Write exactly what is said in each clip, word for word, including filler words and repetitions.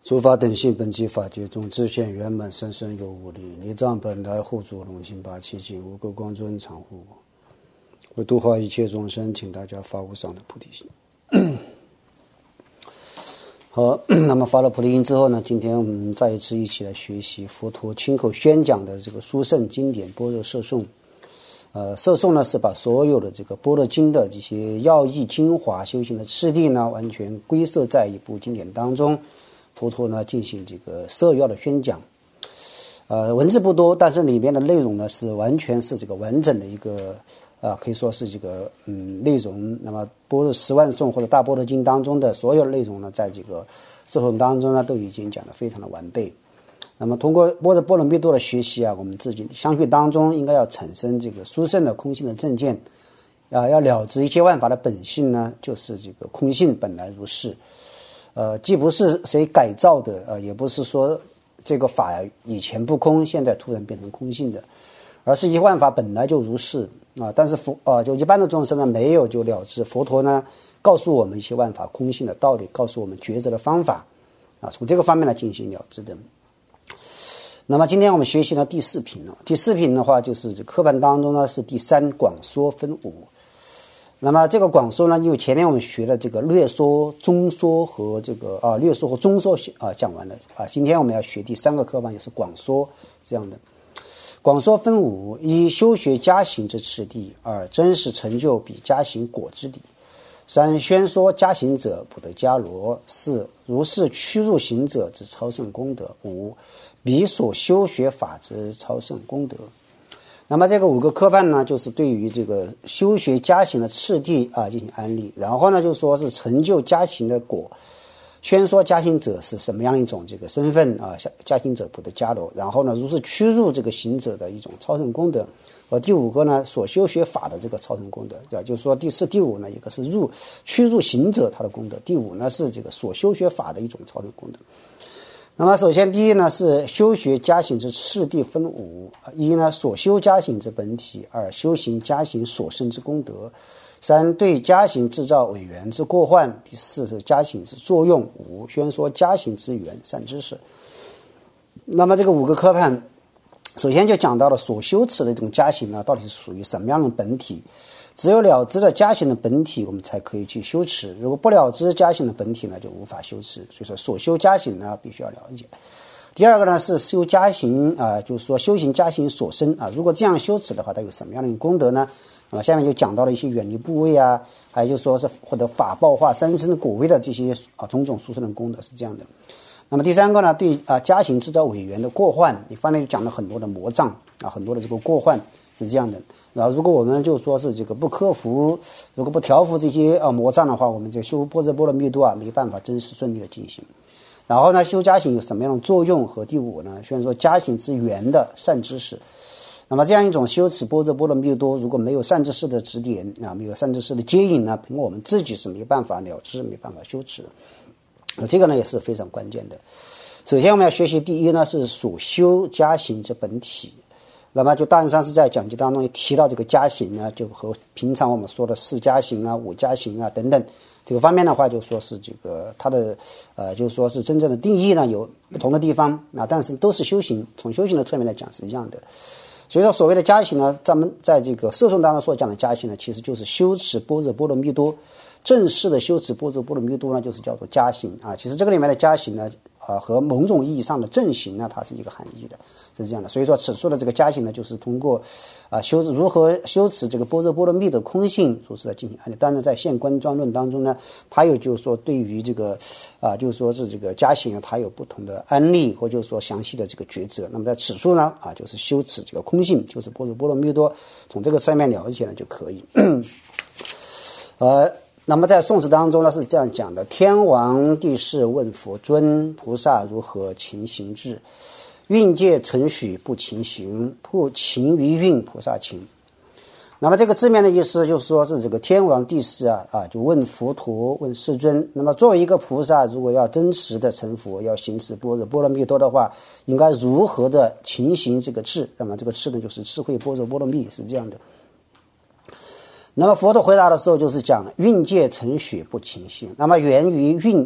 诸法等性本即法界中，自现圆满生生有无力。离障本来护主龙行八七境，无垢光尊常护我。为度化一切众生，请大家发无上的菩提心。好，那么发了菩提心之后呢，今天我们再一次一起来学习佛陀亲口宣讲的这个殊胜经典般若摄颂。呃，摄颂呢是把所有的这个般若经的这些要义精华修行的次第呢，完全归摄在一部经典当中。佛陀呢进行这个摄要的宣讲，呃，文字不多，但是里面的内容呢是完全是这个完整的一个啊、呃，可以说是这个嗯内容。那么般若十万颂或者大般若经当中的所有内容呢，在这个摄颂当中呢都已经讲得非常的完备。那么通过般若波罗蜜多的学习啊，我们自己相续当中应该要产生这个殊胜的空性的正见啊，要了知一切万法的本性呢，就是这个空性本来如是。呃，既不是谁改造的，呃，也不是说这个法以前不空，现在突然变成空性的，而是一切万法本来就如是啊。但是佛啊，就一般的众生呢，没有就了知。佛陀呢，告诉我们一切万法空性的道理，告诉我们抉择的方法啊，从这个方面来进行了知的。那么今天我们学习呢第四品呢，第四品的话就是这课本当中呢是第三广说分五。那么这个广说呢，因为前面我们学了这个略说、中说和这个啊略说和中说啊讲完了啊，今天我们要学第三个科目，就是广说这样的。广说分五：一、修学加行之次第；二、真实成就比加行果之理；三、宣说加行者不得伽罗；四、如是趋入行者之超胜功德；五、彼所修学法之超胜功德。那么这个五个科判呢，就是对于这个修学加行的次第啊进行安利，然后呢就说是成就加行的果，宣说加行者是什么样的一种这个身份啊，加行者不得伽罗，然后呢如是趋入这个行者的一种超胜功德，和第五个呢所修学法的这个超胜功德，也就是说第四第五呢一个是入趋入行者他的功德，第五呢是这个所修学法的一种超胜功德。那么首先第一呢是修学加行之次第分五：一呢所修加行之本体；二修行加行所生之功德；三对加行制造违缘之过患；第四是加行之作用；五宣说加行之缘善知识。那么这个五个科判，首先就讲到了所修持的这种加行呢，到底是属于什么样的本体？只有了知了加行的本体，我们才可以去修持。如果不了知加行的本体呢，就无法修持。所以说，所修加行呢，必须要了解。第二个呢是修加行啊、呃，就是说修行加行所生啊。如果这样修持的话，它有什么样的功德呢？那么下面就讲到了一些远离部位啊，还有就是说是或者法报化三生果位的这些啊种种殊胜的功德是这样的。那么第三个呢，对啊加行制造违缘的过患，你方面就讲了很多的魔障啊，很多的这个过患是这样的。然后如果我们就说是这个不克服，如果不调伏这些啊魔障的话，我们这修般若波罗蜜多啊没办法真实顺利的进行。然后呢，修加行有什么样的作用？和第五呢，虽然说加行之缘的善知识。那么这样一种修持般若波罗蜜多，如果没有善知识的指点啊，没有善知识的接引呢，凭我们自己是没办法了知，没办法修持的。这个呢也是非常关键的。首先我们要学习第一呢是所修加行之本体。那么就大恩上师在讲解当中也提到这个加行呢，就和平常我们说的四加行啊、五加行啊等等这个方面的话，就说是这个它的呃，就是说是真正的定义呢有不同的地方啊，但是都是修行，从修行的侧面来讲是一样的。所以说所谓的加行呢，咱们在这个摄颂当中所讲的加行呢，其实就是修持般若波罗蜜多。正式的修持般若波罗蜜多呢，就是叫做加行啊。其实这个里面的加行呢，啊和某种意义上的正行呢，它是一个含义的，是这样的。所以说，此处的这个加行呢，就是通过啊修如何修持这个般若波罗蜜的空性，如是来进行安利。当然，在现观庄论当中呢，它有就是说对于这个啊，就是说是这个加行啊，它有不同的安利或就是说详细的这个抉择。那么在此处呢，啊就是修持这个空性，就是般若波罗蜜多，从这个上面了解呢就可以。呃。那么在宋词当中呢是这样讲的：天王地士问佛尊，菩萨如何勤行智？运界承许不勤行，不勤于运，菩萨勤。那么这个字面的意思就是说是这个天王地士啊啊，就问佛陀，问世尊。那么作为一个菩萨，如果要真实的成佛，要行持般若波罗蜜多的话，应该如何的勤行这个智？那么这个智呢，就是智慧般若波罗蜜，是这样的。那么佛陀回答的时候就是讲运界承许不勤行，那么源于运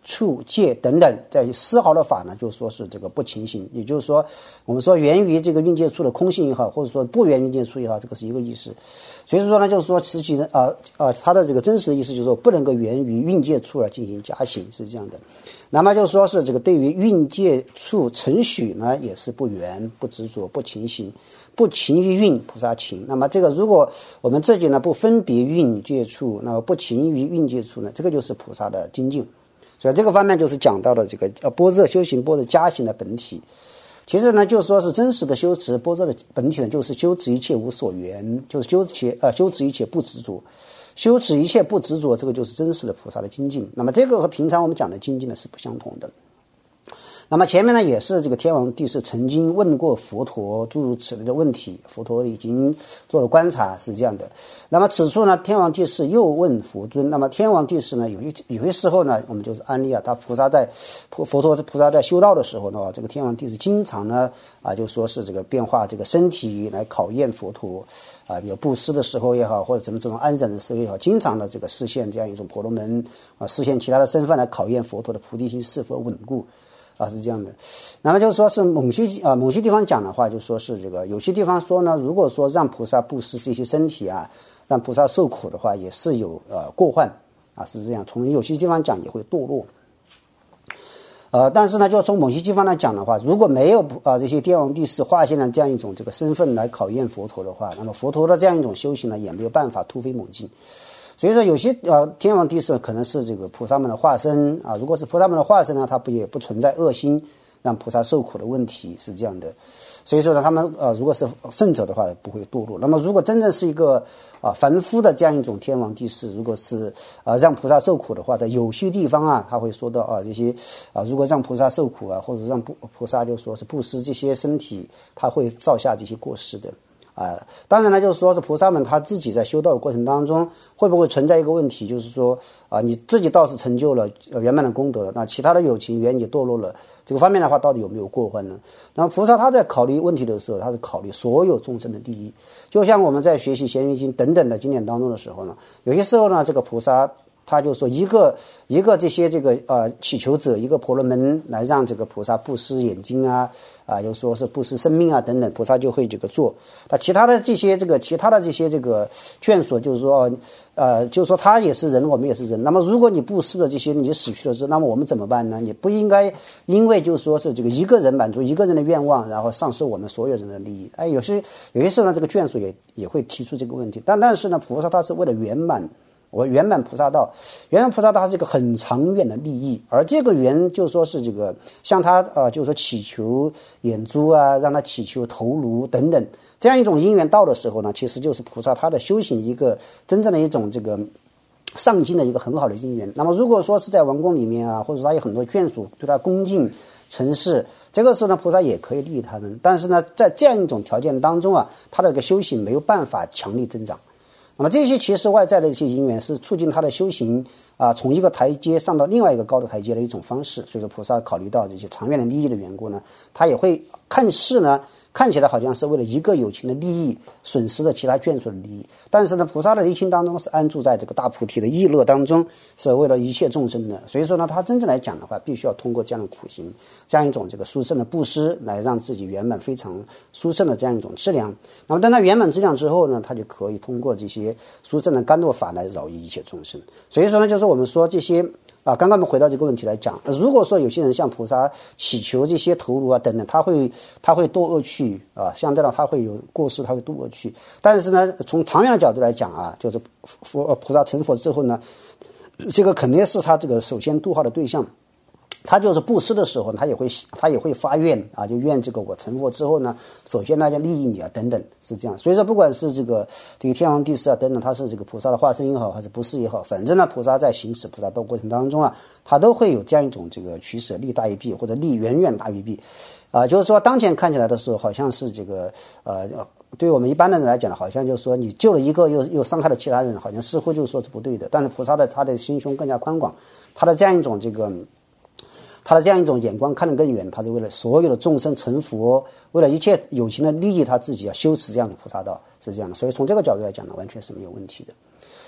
处界等等，在于丝毫的法呢，就说是这个不勤行，也就是说，我们说源于这个蕴界处的空性也好，或者说不源蕴界处也好，这个是一个意思。所以说呢，就是说实际的啊啊，它的这个真实的意思就是说，不能够源于蕴界处而进行假行，是这样的。那么就说是这个对于蕴界处承许呢，也是不缘、不执着、不勤行，不勤于蕴，菩萨勤。那么这个如果我们自己呢不分别蕴界处，那么不勤于蕴界处呢，这个就是菩萨的精进。所以这个方面就是讲到了这个呃般若修行、般若加行的本体。其实呢，就说是真实的修持般若的本体呢，就是修持一切无所缘，就是修持呃修持一切不执着。修持一切不执着，这个就是真实的菩萨的精进。那么这个和平常我们讲的精进呢是不相同的。那么前面呢也是这个天王帝释曾经问过佛陀诸如此类的问题，佛陀已经做了观察，是这样的。那么此处呢，天王帝释又问佛尊。那么天王帝释呢，有一有些时候呢，我们就是安利啊，他菩萨在佛陀菩萨在修道的时候呢，这个天王帝释经常呢啊，就说是这个变化这个身体来考验佛陀啊，有布施的时候也好，或者怎么怎么安忍的时候也好，经常的这个示现这样一种婆罗门啊，示现其他的身份来考验佛陀的菩提心是否稳固。啊，是这样的。那么就是说是某些啊某些地方讲的话，就说是这个有些地方说呢，如果说让菩萨布施这些身体啊，让菩萨受苦的话，也是有呃过患啊，是这样。从有些地方讲也会堕落。呃，但是呢，就从某些地方来讲的话，如果没有啊、呃、这些天王帝释化现了这样一种这个身份来考验佛陀的话，那么佛陀的这样一种修行呢，也没有办法突飞猛进。所以说有些呃天王帝释可能是这个菩萨们的化身啊，如果是菩萨们的化身呢，他不也不存在恶心让菩萨受苦的问题，是这样的。所以说呢，他们呃如果是圣者的话不会堕落。那么如果真正是一个啊凡夫的这样一种天王帝释，如果是啊让菩萨受苦的话，在有些地方啊他会说到啊这些啊如果让菩萨受苦啊，或者让菩萨就说是布施这些身体，他会造下这些过失的。啊，当然呢，就是说是菩萨们他自己在修道的过程当中，会不会存在一个问题，就是说啊，你自己倒是成就了圆满的功德了，那其他的有情缘也堕落了，这个方面的话，到底有没有过患呢？那么菩萨他在考虑问题的时候，他是考虑所有众生的利益。就像我们在学习《咸鱼经》等等的经典当中的时候呢，有些时候呢，这个菩萨他就说一个一个这些这个呃祈求者，一个婆罗门来让这个菩萨布施眼睛啊啊，又说是布施生命啊等等，菩萨就会这个做。他其他的这些这个其他的这些这个眷属，就是说呃，就是说他也是人，我们也是人。那么如果你布施的这些你死去了之后，那么我们怎么办呢？你不应该因为就是说是这个一个人满足一个人的愿望，然后丧失我们所有人的利益。哎，有些有些时候呢，这个眷属也也会提出这个问题。但但是呢，菩萨他是为了圆满。我圆满菩萨道，圆满菩萨道它是一个很长远的利益，而这个圆就说是这个像他呃，就是说祈求眼珠啊，让他祈求头颅等等，这样一种因缘到的时候呢，其实就是菩萨他的修行一个真正的一种这个上进的一个很好的因缘。那么如果说是在王宫里面啊，或者说他有很多眷属对他恭敬尘世，这个时候呢，菩萨也可以利益他们，但是呢，在这样一种条件当中啊，他的这个修行没有办法强力增长。那么这些其实外在的一些因缘是促进他的修行啊，从一个台阶上到另外一个高的台阶的一种方式。所以说菩萨考虑到这些长远的利益的缘故呢，他也会看似呢看起来好像是为了一个有情的利益损失了其他眷属的利益，但是呢菩萨的内心当中是安住在这个大菩提的意乐当中，是为了一切众生的。所以说呢，他真正来讲的话，必须要通过这样的苦行，这样一种这个殊胜的布施，来让自己圆满非常殊胜的这样一种质量。那么当他圆满质量之后呢，他就可以通过这些殊胜的甘露法来饶益一切众生。所以说呢，就是我们说这些啊，刚刚我们回到这个问题来讲，如果说有些人向菩萨祈求这些头颅啊等等，他会他会堕恶趣啊，相对的他会有过失，他会堕恶趣。但是呢，从长远的角度来讲啊，就是佛菩萨成佛之后呢，这个肯定是他这个首先度化的对象。他就是布施的时候，他也会他也会发愿啊，就愿这个我成佛之后呢，首先呢要利益你啊等等，是这样。所以说，不管是这个这个天王帝释啊等等，他是这个菩萨的化身也好，还是不是也好，反正呢，菩萨在行使菩萨道过程当中啊，他都会有这样一种这个取舍，利大于弊，或者利远远大于弊。啊、呃，就是说当前看起来的时候，好像是这个呃。对于我们一般的人来讲呢，好像就是说你救了一个又又伤害了其他人，好像似乎就是说是不对的。但是菩萨的他的心胸更加宽广，他的这样一种这个。他的这样一种眼光看得更远，他是为了所有的众生成佛，为了一切有情的利益，他自己要修持这样的菩萨道，是这样的。所以从这个角度来讲呢，完全是没有问题的。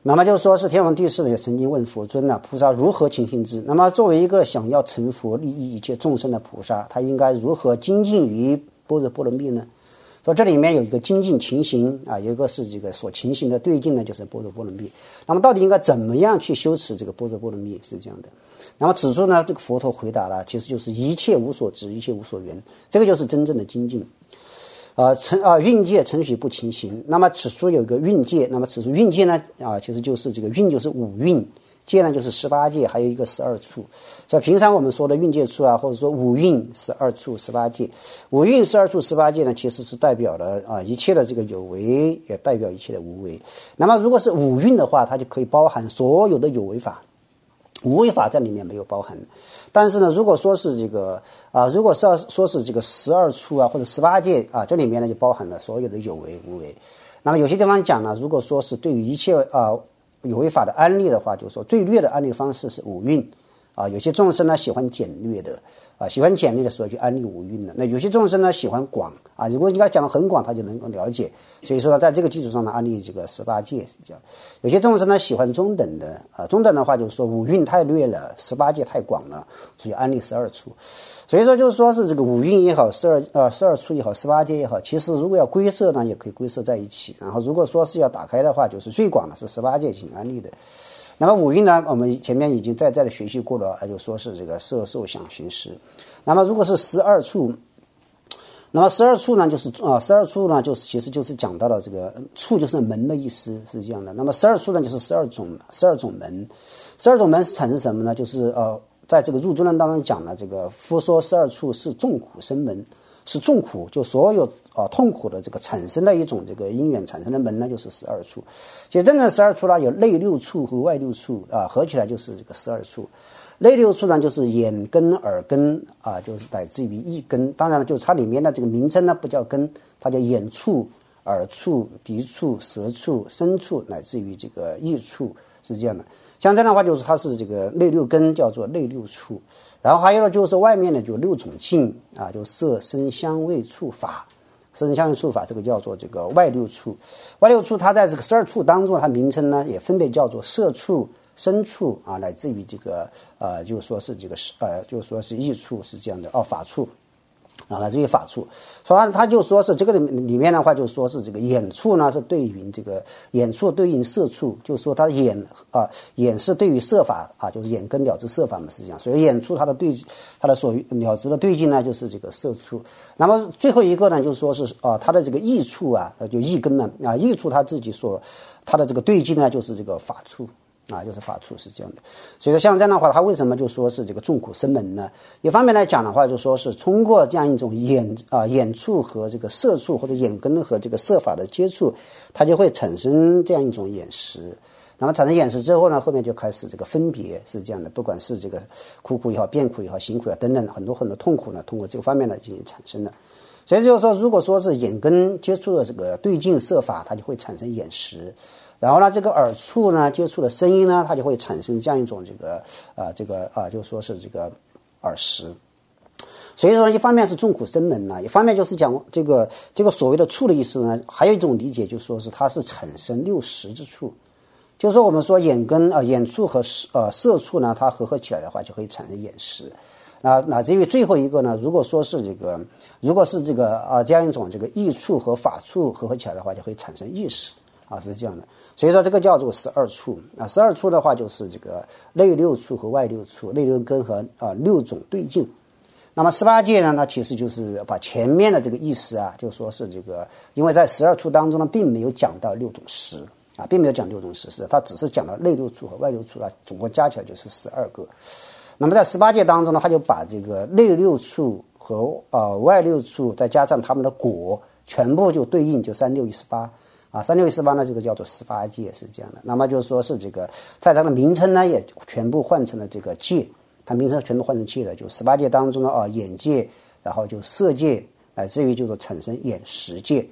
那么就说是天皇帝释呢也曾经问佛尊呢、啊，菩萨如何勤行之？那么作为一个想要成佛利益一切众生的菩萨，他应该如何精进于般若波罗蜜呢？说这里面有一个精进勤行啊，有一个是这个所勤行的对境呢，就是般若波罗蜜。那么到底应该怎么样去修持这个般若波罗蜜？是这样的。那么此处呢，这个佛陀回答了，其实就是一切无所执，一切无所缘，这个就是真正的精进。呃，成啊，运界承许不勤行。那么此处有一个运界，那么此处运界呢，啊，其实就是这个运就是五运，界呢就是十八界，还有一个十二处。所以平常我们说的运界处啊，或者说五运、十二处、十八界，五运、十二处、十八界呢，其实是代表了啊一切的这个有为，也代表一切的无为。那么如果是五运的话，它就可以包含所有的有为法。无为法在里面没有包含，但是呢，如果说是这个啊，如果是要说是这个十二处啊或者十八界啊，这里面呢就包含了所有的有为无为。那么有些地方讲呢，如果说是对于一切啊有为法的安利的话，就是说最略的安利方式是五蕴啊，有些众生呢喜欢简略的啊，喜欢简略的所以去安利五蕴的。那有些众生呢喜欢广啊，如果你给他讲的很广，他就能够了解。所以说呢，在这个基础上呢，安利这个十八界是这样。有些众生呢喜欢中等的啊，中等的话就是说五蕴太略了，十八界太广了，所以安利十二处。所以说就是说是这个五蕴也好，十二呃十二处也好，十八界也好，其实如果要归摄呢，也可以归摄在一起。然后如果说是要打开的话，就是最广的是十八界进行安利的。那么五蕴呢，我们前面已经在在的学习过了，就说是这个色受想行识。那么如果是十二处，那么十二处呢，就是啊，十二处呢，就是其实就是讲到了这个处就是门的意思，是这样的。那么十二处呢，就是十二种十二种门，十二种门是产生什么呢？就是呃，在这个入中论当中讲了，这个夫说十二处是众苦生门，是众苦，就所有啊痛苦的这个产生的一种这个因缘产生的门呢，就是十二处。其实真正十二处呢，有内六处和外六处啊，合起来就是这个十二处。内六处呢，就是眼根、耳根啊，就是乃至于意根。当然了，就是它里面的这个名称呢，不叫根，它叫眼处、耳处、鼻处、舌处、身处，乃至于这个意处，是这样的。像这样的话，就是它是这个内六根，叫做内六处。然后还有呢，就是外面呢，就六种境啊，就色、声、香味、触、法。色声香味触法，这个叫做这个外六处。外六处它在这个十二处当中，它名称呢也分别叫做色处、身处啊，乃至于这个呃，就是说是这个呃，就是说是意处，是这样的哦，法处啊，乃至于法处。所以他就说是这个里面的话，就说是这个眼处呢是对于这个眼处对应色处，就是说它眼啊眼是对于色法啊，就是眼根了知色法嘛，是这样。所以眼处它的对它的所了知的对境呢，就是这个色处。那么最后一个呢，就是说是啊，它的这个意处啊，就意根呢啊，意处它自己所它的这个对境呢，就是这个法处。啊，就是法处是这样的。所以说像这样的话，它为什么就说是这个众苦生门呢？一方面来讲的话，就说是通过这样一种眼啊眼处和这个色处，或者眼根和这个色法的接触，它就会产生这样一种眼识。那么产生眼识之后呢，后面就开始这个分别，是这样的。不管是这个苦苦也好，变苦也好，行苦也好等等，很多很多痛苦呢，通过这个方面呢进行产生的。所以就是说，如果说是眼根接触的这个对境色法，它就会产生眼识。然后呢，这个耳处呢接触的声音呢，它就会产生这样一种这个啊、呃、这个啊、呃，就说是这个耳识。所以说，一方面是众苦生门呢，一方面就是讲这个这个所谓的处的意思呢，还有一种理解就是说是它是产生六识之处。就是说我们说眼根啊、呃、眼处和呃色处呢，它合合起来的话，就可以产生眼识。那乃至于最后一个呢，如果说是这个如果是这个啊、呃、这样一种这个意处和法处合合起来的话，就可以产生意识啊，是这样的。所以说这个叫做十二处啊，十二处的话就是这个内六处和外六处，内六根和啊六种对境。那么十八界呢，那其实就是把前面的这个意思啊，就说是这个，因为在十二处当中呢，并没有讲到六种识啊，并没有讲六种识，是它只是讲到内六处和外六处啊，总共加起来就是十二个。那么在十八界当中呢，他就把这个内六处和呃外六处再加上他们的果，全部就对应就三六一十八。啊，三六一十八呢，这个叫做十八界，是这样的。那么就是说是这个，在它的名称呢，也全部换成了这个界，它名称全部换成界了。就十八界当中呢，啊，眼界，然后就色界，乃至于就是产生眼识界，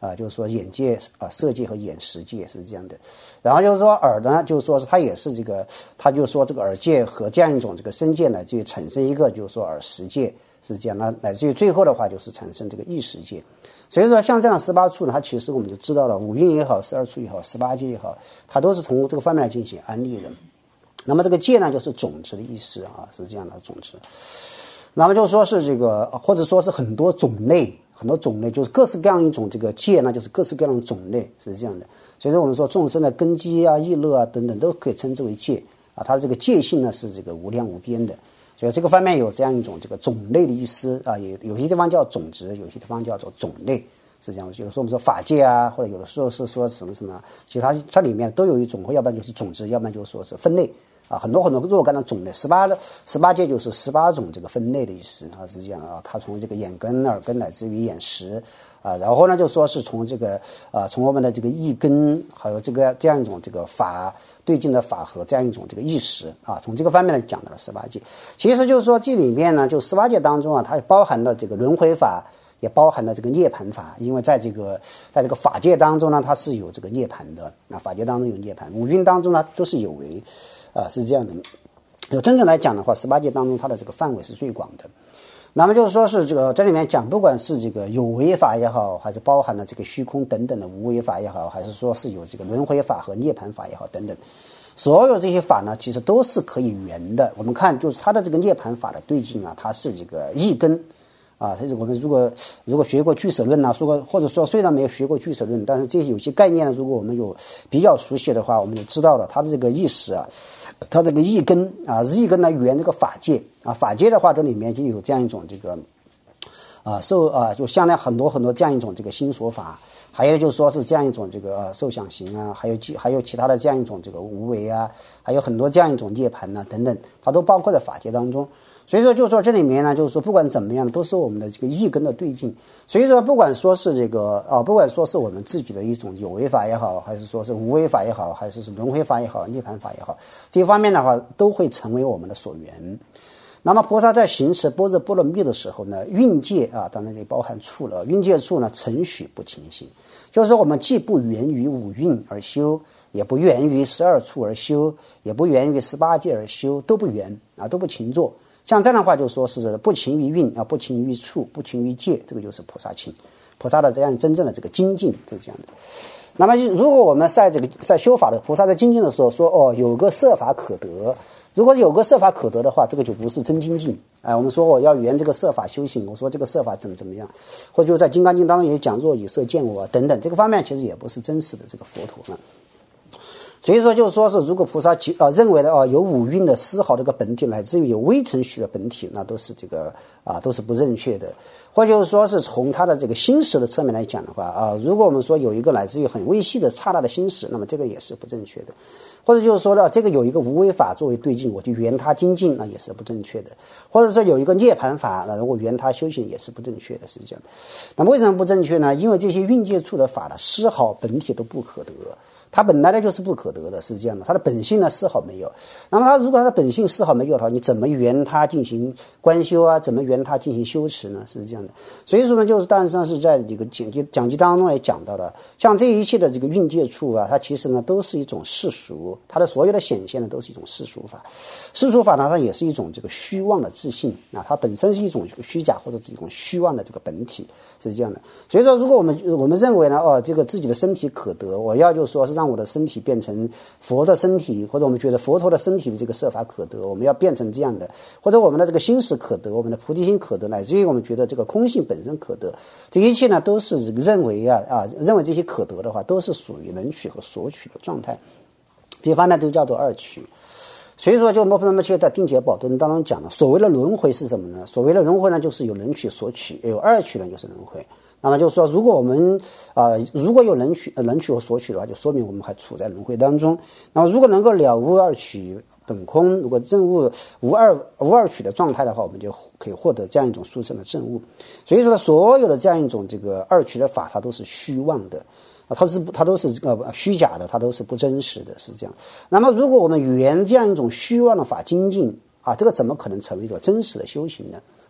啊，就是说眼界啊、色界和眼识界是这样的。然后就是说耳呢，就是说它也是这个，它就说这个耳界和这样一种这个身界呢，就产生一个就是说耳识界是这样，那乃至于最后的话就是产生这个意识界。所以说像这样十八处呢，它其实我们就知道了，五蕴也好，十二处也好，十八界也好，它都是从这个方面来进行安立的。那么这个界呢，就是种子的意思啊，是这样的种子。那么就说是这个，或者说是很多种类。很多种类就是各式各样一种这个界，那就是各式各样的种类是这样的。所以说我们说众生的根基啊、意乐啊等等都可以称之为界啊，它的这个界性呢是这个无量无边的。所以这个方面有这样一种这个种类的意思啊，也有些地方叫种子，有些地方叫做种类是这样。有的时候我们说法界啊，或者有的时候是说什么什么，其实它它里面都有一种，要不然就是种子，要不然就是说是分类。啊，很多很多若干的种类，十八的十八界就是十八种这个分类的意思啊，是这样的啊。它从这个眼根、耳根乃至于眼识啊，然后呢就说是从这个啊，从我们的这个意根，还有这个这样一种这个法对境的法和这样一种这个意识啊，从这个方面来讲到了十八界。其实就是说这里面呢，就十八界当中啊，它包含了这个轮回法，也包含了这个涅槃法，因为在这个在这个法界当中呢，它是有这个涅槃的啊，法界当中有涅槃，五蕴当中呢都是有为。啊，是这样的。有真正来讲的话，十八界当中它的这个范围是最广的。那么就是说是这个这里面讲，不管是这个有为法也好，还是包含了这个虚空等等的无为法也好，还是说是有这个轮回法和涅槃法也好等等，所有这些法呢，其实都是可以圆的。我们看就是它的这个涅槃法的对境啊，它是这个意根。啊，所以我们如果如果学过俱舍论呐、啊，说过或者说虽然没有学过俱舍论，但是这些有些概念呢，如果我们有比较熟悉的话，我们就知道了它的这个意思啊，它这个意根啊，意根呢圆这个法界啊，法界的话这里面就有这样一种这个啊受啊，就相当很多很多这样一种这个心所法，还有就是说是这样一种这个、呃、受想行啊，还有还有其他的这样一种这个无为啊，还有很多这样一种涅槃啊等等，它都包括在法界当中。所以说，就是说这里面呢，就是说不管怎么样，都是我们的这个意根的对境。所以说，不管说是这个啊，不管说是我们自己的一种有为法也好，还是说是无为法也好，还是是轮回法也好，涅槃法也好，这一方面的话，都会成为我们的所缘。那么菩萨在行持般若波罗蜜的时候呢，蕴界啊，当然也包含处了，蕴界处呢，承许不清醒，就是说我们既不源于五蕴而修，也不源于十二处而修，也不源于十八界而修，都不源啊，都不勤做。像这样的话，就说是不勤于蕴啊，不勤于处，不勤于界，这个就是菩萨勤，菩萨的这样真正的这个精进是这样的。那么，如果我们在这个在修法的菩萨在精进的时候说哦，有个摄法可得，如果有个摄法可得的话，这个就不是真精进。哎，我们说我要圆这个摄法修行，我说这个摄法怎么怎么样，或者就在《金刚经》当中也讲若以色见我等等，这个方面其实也不是真实的这个佛陀呢。所以说，就是说是，如果菩萨啊认为的啊有五蕴的丝毫这个本体，乃至于有微尘许的本体，那都是这个啊都是不正确的。或者就是说是从他的这个心识的侧面来讲的话啊，如果我们说有一个乃至于很微细的刹那的心识，那么这个也是不正确的。或者就是说呢，这个有一个无为法作为对境，我就圆它精进，那也是不正确的。或者说有一个涅槃法，那我圆它修行也是不正确的，是这样的。那么为什么不正确呢？因为这些蕴界处的法呢，丝毫本体都不可得。它本来呢就是不可得的，是这样的，它的本性呢丝毫没有。那么它如果它的本性丝毫没有的话，你怎么圆它进行观修啊？怎么圆它进行修持呢？是这样的。所以说呢，就是当然是在这个讲记讲记当中也讲到了，像这一切的这个蕴界处啊，它其实呢都是一种世俗，它的所有的显现呢都是一种世俗法。世俗法呢，它也是一种这个虚妄的自信啊，它本身是一种虚假或者是一种虚妄的这个本体，是这样的。所以说，如果我们我们认为呢，哦，这个自己的身体可得，我要就说是让我的身体变成佛的身体，或者我们觉得佛陀的身体的这个摄法可得，我们要变成这样的，或者我们的这个心识可得，我们的菩提心可得，乃至于我们觉得这个空性本身可得，这一切呢都是认为啊啊认为这些可得的话，都是属于能取和索取的状态，这方面都叫做二取。所以说，就摩诃萨摩在定解宝顿当中讲了，所谓的轮回是什么呢？所谓的轮回呢，就是有能取索取，有二取呢就是轮回。那么就是说，如果我们呃如果有能取能取和索取的话，就说明我们还处在轮回当中。那么如果能够了悟二取本空，如果证悟无二无二取的状态的话，我们就可以获得这样一种殊胜的证悟。所以说，所有的这样一种这个二取的法，它都是虚妄的。它是它都是呃虚假的，它都是不真实的，是这样。那么，如果我们圆这样一种虚妄的法精进啊，这个怎么可能成为一个真实的修行呢？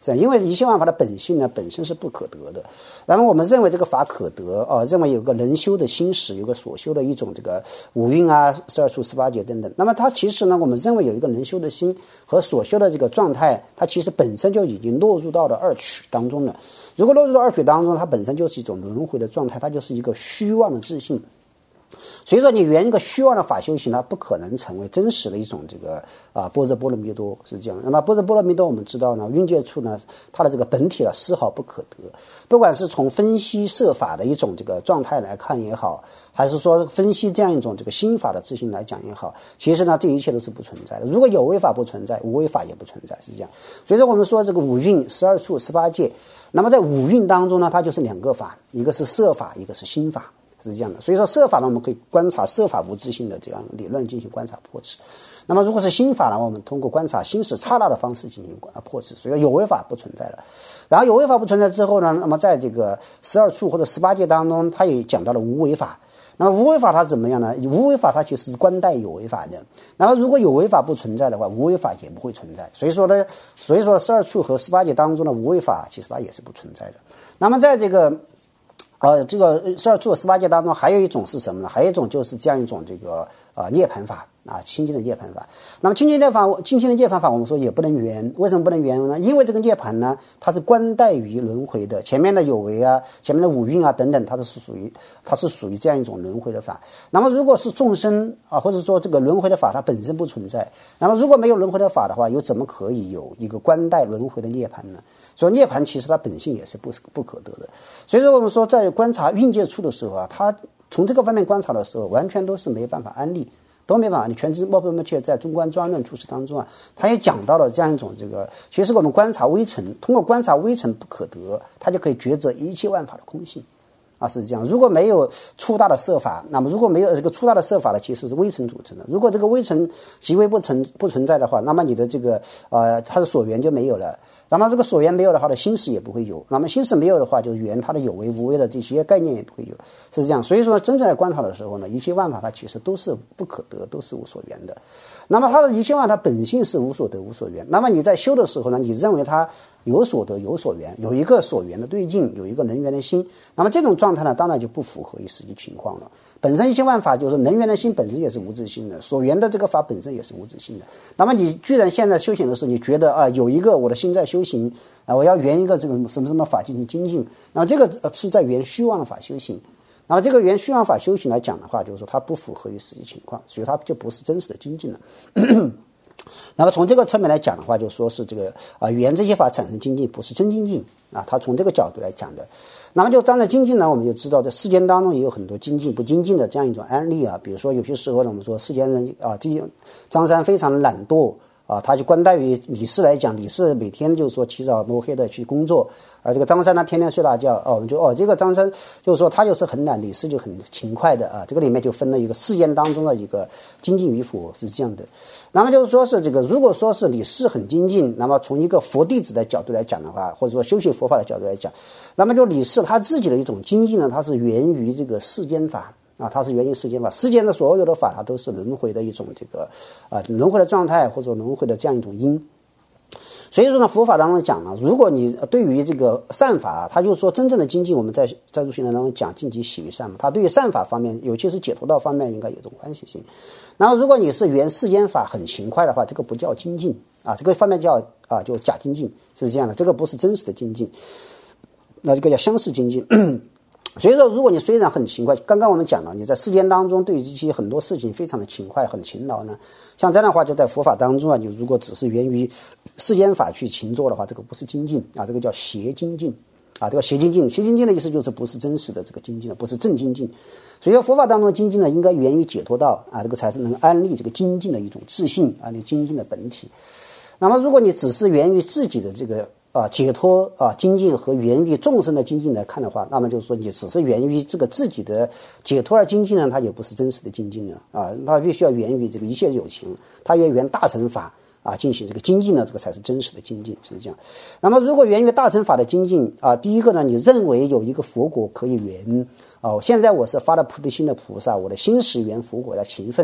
这样，因为一切万法的本性呢本身是不可得的，然后我们认为这个法可得啊、呃，认为有个能修的心识，有个所修的一种这个五蕴啊、十二处、十八界等等。那么它其实呢，我们认为有一个能修的心和所修的这个状态，它其实本身就已经落入到了二取当中了。如果落入到二取当中，它本身就是一种轮回的状态，它就是一个虚妄的自信。所以说，你原一个虚妄的法修行，它不可能成为真实的一种这个啊般若波罗蜜多是这样。那么般若波罗蜜多，我们知道呢，蕴界处呢，它的这个本体呢丝毫不可得。不管是从分析摄法的一种这个状态来看也好，还是说分析这样一种这个心法的自信来讲也好，其实呢，这一切都是不存在的。如果有为法不存在，无为法也不存在，是这样。所以说，我们说这个五蕴、十二处、十八界，那么在五蕴当中呢，它就是两个法，一个是摄法，一个是心法。是这样的，所以说摄法呢，我们可以观察摄法无自性的这样理论进行观察破斥。那么如果是心法呢，我们通过观察心识刹那的方式进行破斥。所以说有为法不存在了。然后有为法不存在之后呢，那么在这个十二处或者十八界当中，他也讲到了无为法。那么无为法它怎么样呢？无为法它其实是观待有为法的。那么如果有为法不存在的话，无为法也不会存在。所以说呢，所以说十二处和十八界当中的无为法其实它也是不存在的。那么在这个呃，这个十二处十八界当中，还有一种是什么呢？还有一种就是这样一种这个呃涅槃法啊，清净的涅槃法。那么清净涅槃，清净的涅槃法，我们说也不能圆。为什么不能圆呢？因为这个涅槃呢，它是观待于轮回的，前面的有为啊，前面的五蕴啊等等，它都是属于，它是属于这样一种轮回的法。那么如果是众生啊，或者说这个轮回的法，它本身不存在，那么如果没有轮回的法的话，又怎么可以有一个观待轮回的涅槃呢？所以涅槃其实它本性也是不不可得的。所以说我们说在观察蕴界处的时候啊，它从这个方面观察的时候，完全都是没办法安立，都没办法。你全知莫不莫切在中观专论注释当中啊，他也讲到了这样一种这个，其实我们观察微尘，通过观察微尘不可得，它就可以抉择一切万法的空性。啊，是这样。如果没有粗大的摄法，那么如果没有这个粗大的摄法呢，其实是微尘组成的。如果这个微尘极为不存不存在的话，那么你的这个呃它的所缘就没有了。那么这个所缘没有的话，的心识也不会有。那么心识没有的话，就缘它的有为无为的这些概念也不会有，是这样。所以说，真正在观察的时候呢，一切万法它其实都是不可得，都是无所缘的。那么它的一切万法它本性是无所得无所缘。那么你在修的时候呢，你认为它有所得有所缘，有一个所缘的对境，有一个能缘的心。那么这种状态呢，当然就不符合于实际情况了。本身一切万法就是能缘的心本身也是无自性的，所缘的这个法本身也是无自性的。那么你居然现在修行的时候，你觉得啊有一个我的心在修行啊，我要圆一个这个什么什么法进行精进，那么这个是在圆虚妄的法修行。那么这个圆虚妄法修行来讲的话，就是说它不符合于实际情况，所以它就不是真实的精进了。那么从这个侧面来讲的话，就说是这个啊圆这些法产生精进，不是真精进啊，它从这个角度来讲的。那么就站在精进呢，我们就知道在世间当中也有很多精进不精进的这样一种案例啊。比如说有些时候呢，我们说世间人啊，这张三非常懒惰啊，他就观待于李四来讲，李四每天就是说起早摸黑的去工作，而这个张三呢天天睡大觉哦，我们就哦这个张三就是说他就是很懒，李四就很勤快的啊。这个里面就分了一个世间当中的一个精进与否是这样的。那么就是说是这个，如果说是李四很精进，那么从一个佛弟子的角度来讲的话，或者说修学佛法的角度来讲，那么就李四他自己的一种精进呢，它是源于这个世间法啊，它是源于世间法，世间的所有的法它都是轮回的一种这个啊轮回的状态，或者说轮回的这样一种因。所以说呢，佛法当中讲呢，如果你对于这个善法，他就说真正的精进，我们在在入行当中讲尽其喜于善嘛，他对于善法方面，尤其是解脱道方面，应该有一种欢喜心。然后如果你是原世间法很勤快的话，这个不叫精进啊，这个方面叫啊就假精进，是这样的，这个不是真实的精进，那这个叫相似精进。所以说，如果你虽然很勤快，刚刚我们讲了，你在世间当中对于这些很多事情非常的勤快、很勤劳呢，像这样的话，就在佛法当中啊，你如果只是源于世间法去勤做的话，这个不是精进啊，这个叫邪精进啊，这个邪精进，邪精进的意思就是不是真实的这个精进了，不是正精进。所以说，佛法当中的精进呢，应该源于解脱道啊，这个才是能安立这个精进的一种自信啊，你精进的本体。那么，如果你只是源于自己的这个啊，解脱啊，精进和源于众生的精进来看的话，那么就是说，你只是源于这个自己的解脱而精进呢，它也不是真实的精进了啊，它必须要源于这个一切有情，它要缘大乘法啊进行这个精进呢，这个才是真实的精进，是这样。那么，如果源于大乘法的精进啊，第一个呢，你认为有一个佛果可以缘哦，现在我是发了菩提心的菩萨，我的心识缘佛果的勤奋。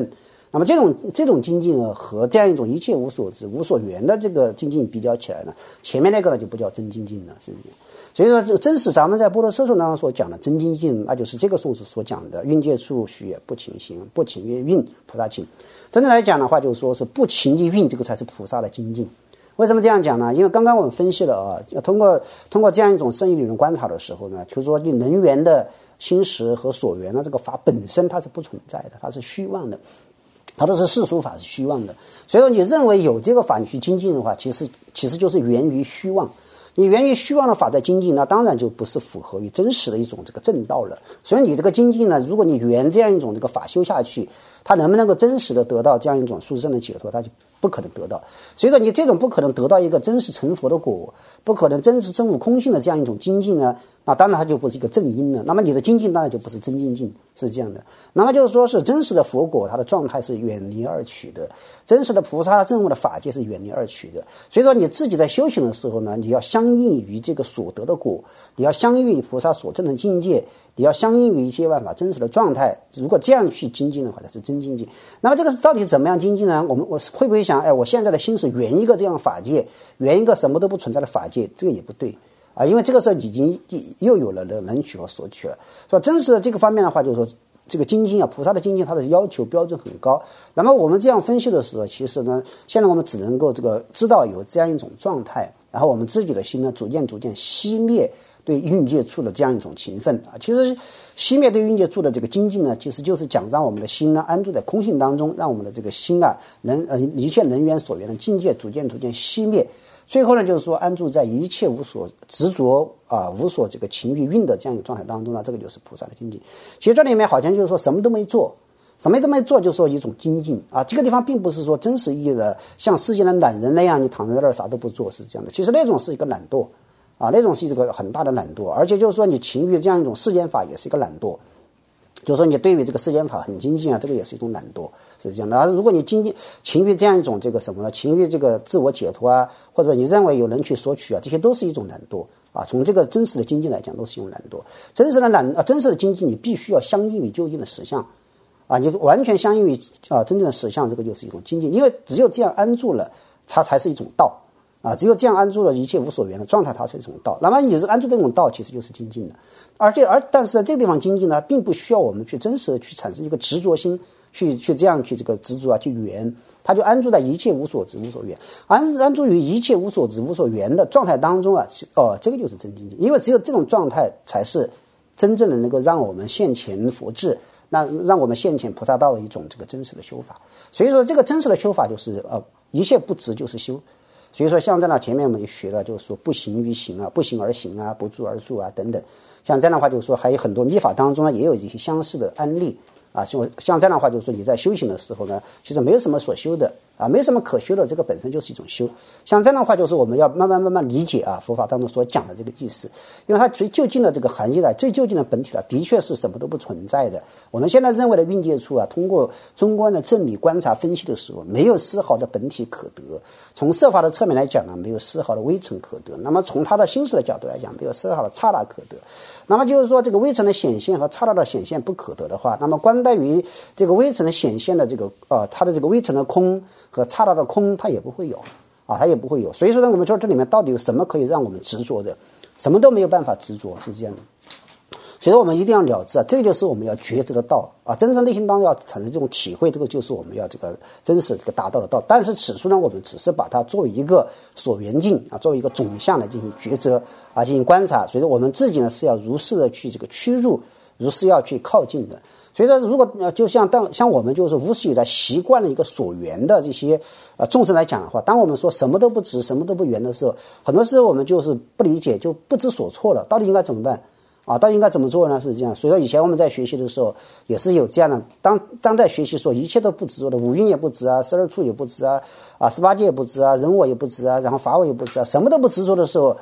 那么这种这种精进呢，和这样一种一切无所知、无所缘的这个精进比较起来呢，前面那个呢就不叫真精进了，是不是？所以说，这真实咱们在般若摄受当中所讲的真精进，那就是这个颂词所讲的运界处许不勤行，不勤于运菩萨勤。真正来讲的话，就是说是不勤于运，这个才是菩萨的精进。为什么这样讲呢？因为刚刚我们分析了啊，通过通过这样一种圣义理论观察的时候呢，就是说你能源的心识和所缘的这个法本身它是不存在的，它是虚妄的。它都是世俗法，是虚妄的。所以说，你认为有这个法你去精进的话，其实其实就是源于虚妄。你源于虚妄的法在精进，那当然就不是符合于真实的一种这个正道了。所以你这个精进呢，如果你缘这样一种这个法修下去，它能不能够真实的得到这样一种殊胜的解脱，它就不可能得到。所以说，你这种不可能得到一个真实成佛的果，不可能真实证悟空性的这样一种精进呢，那当然它就不是一个正因了。那么你的精进当然就不是真精进，是这样的。那么就是说是真实的佛果，它的状态是远离二取的；真实的菩萨证悟的法界是远离二取的。所以说你自己在修行的时候呢，你要相应于这个所得的果，你要相应于菩萨所证的境界，你要相应于一切万法真实的状态。如果这样去精进的话，才是真精进。那么这个到底怎么样精进呢？我们我会不会想，哎，我现在的心是圆一个这样法界，圆一个什么都不存在的法界，这个也不对啊，因为这个时候已经又有了能取和所取了。说真实的这个方面的话，就是说这个精进啊，菩萨的精进，它的要求标准很高。那么我们这样分析的时候，其实呢，现在我们只能够这个知道有这样一种状态，然后我们自己的心呢，逐渐逐渐熄灭对运界处的这样一种勤奋啊。其实熄灭对运界处的这个精进呢，其实就是讲让我们的心呢安住在空性当中，让我们的这个心啊能呃一切能缘所缘的境界逐渐逐渐熄灭。最后呢，就是说安住在一切无所执着啊，无所这个情欲运的这样一个状态当中呢，这个就是菩萨的精进。其实这里面好像就是说什么都没做，什么都没做，就说一种精进啊。这个地方并不是说真实意义的像世间的懒人那样，你躺在那儿啥都不做是这样的。其实那种是一个懒惰啊，那种是一个很大的懒惰，而且就是说你情欲这样一种世间法也是一个懒惰。就是说你对于这个世间法很精进啊，这个也是一种懒惰，是这样的。而如果你精进情欲这样一种这个什么呢？情欲这个自我解脱啊，或者你认为有人去索取啊，这些都是一种懒惰啊。从这个真实的精进来讲，都是一种懒惰。真实的懒啊，真实的精进，你必须要相应于究竟的实相啊，你完全相应于啊真正的实相，这个就是一种精进。因为只有这样安住了，它才是一种道啊。只有这样安住了一切无所缘的状态，它是一种道。那么你是安住这种道，其实就是精进的。而且而但是在这个地方精进呢，并不需要我们去真实的去产生一个执着心，去去这样去这个执着啊，去缘，它就安住在一切无所执无所缘，安安住于一切无所执无所缘的状态当中啊，哦，这个就是真精进。因为只有这种状态才是真正的能够让我们现前佛智，那让我们现前菩萨道的一种这个真实的修法。所以说这个真实的修法就是呃一切不执就是修。所以说像在那前面我们也学了，就是说不行于行啊，不行而行啊，不住而住啊等等。像这样的话，就是说还有很多密法当中呢，也有一些相似的案例啊。像像这样的话，就是说你在修行的时候呢，其实没有什么所修的啊，没什么可修的，这个本身就是一种修。像这样的话，就是我们要慢慢慢慢理解啊，佛法当中所讲的这个意思，因为它最究竟的这个含义呢，最究竟的本体呢，的确是什么都不存在的。我们现在认为的运界处啊，通过中观的正理观察分析的时候，没有丝毫的本体可得。从色法的侧面来讲呢，没有丝毫的微尘可得。那么从他的心识的角度来讲，没有丝毫的刹那可得。那么就是说，这个微尘的显现和刹那的显现不可得的话，那么观待于这个微尘的显现的这个呃，它的这个微尘的空和刹那的空，它也不会有啊，它也不会有。所以说呢，我们说这里面到底有什么可以让我们执着的？什么都没有办法执着，是这样的。所以说我们一定要了知啊，这就是我们要抉择的道啊，真正内心当中要产生这种体会，这个就是我们要这个真实这个达到的道。但是此处呢，我们只是把它作为一个所缘境啊，作为一个总相来进行抉择啊，进行观察。所以说我们自己呢是要如是的去这个趋入，如是要去靠近的。所以说，如果呃就像当像我们就是无始以来习惯了一个所缘的这些呃众生来讲的话，当我们说什么都不执、什么都不缘的时候，很多时候我们就是不理解，就不知所措了。到底应该怎么办？啊，到底应该怎么做呢？是这样。所以说以前我们在学习的时候也是有这样的，当当在学习说一切都不执着的，五蕴也不执啊，十二处也不执啊，啊十八界也不执啊，人我也不执啊，然后法我也不执啊，什么都不执着的时候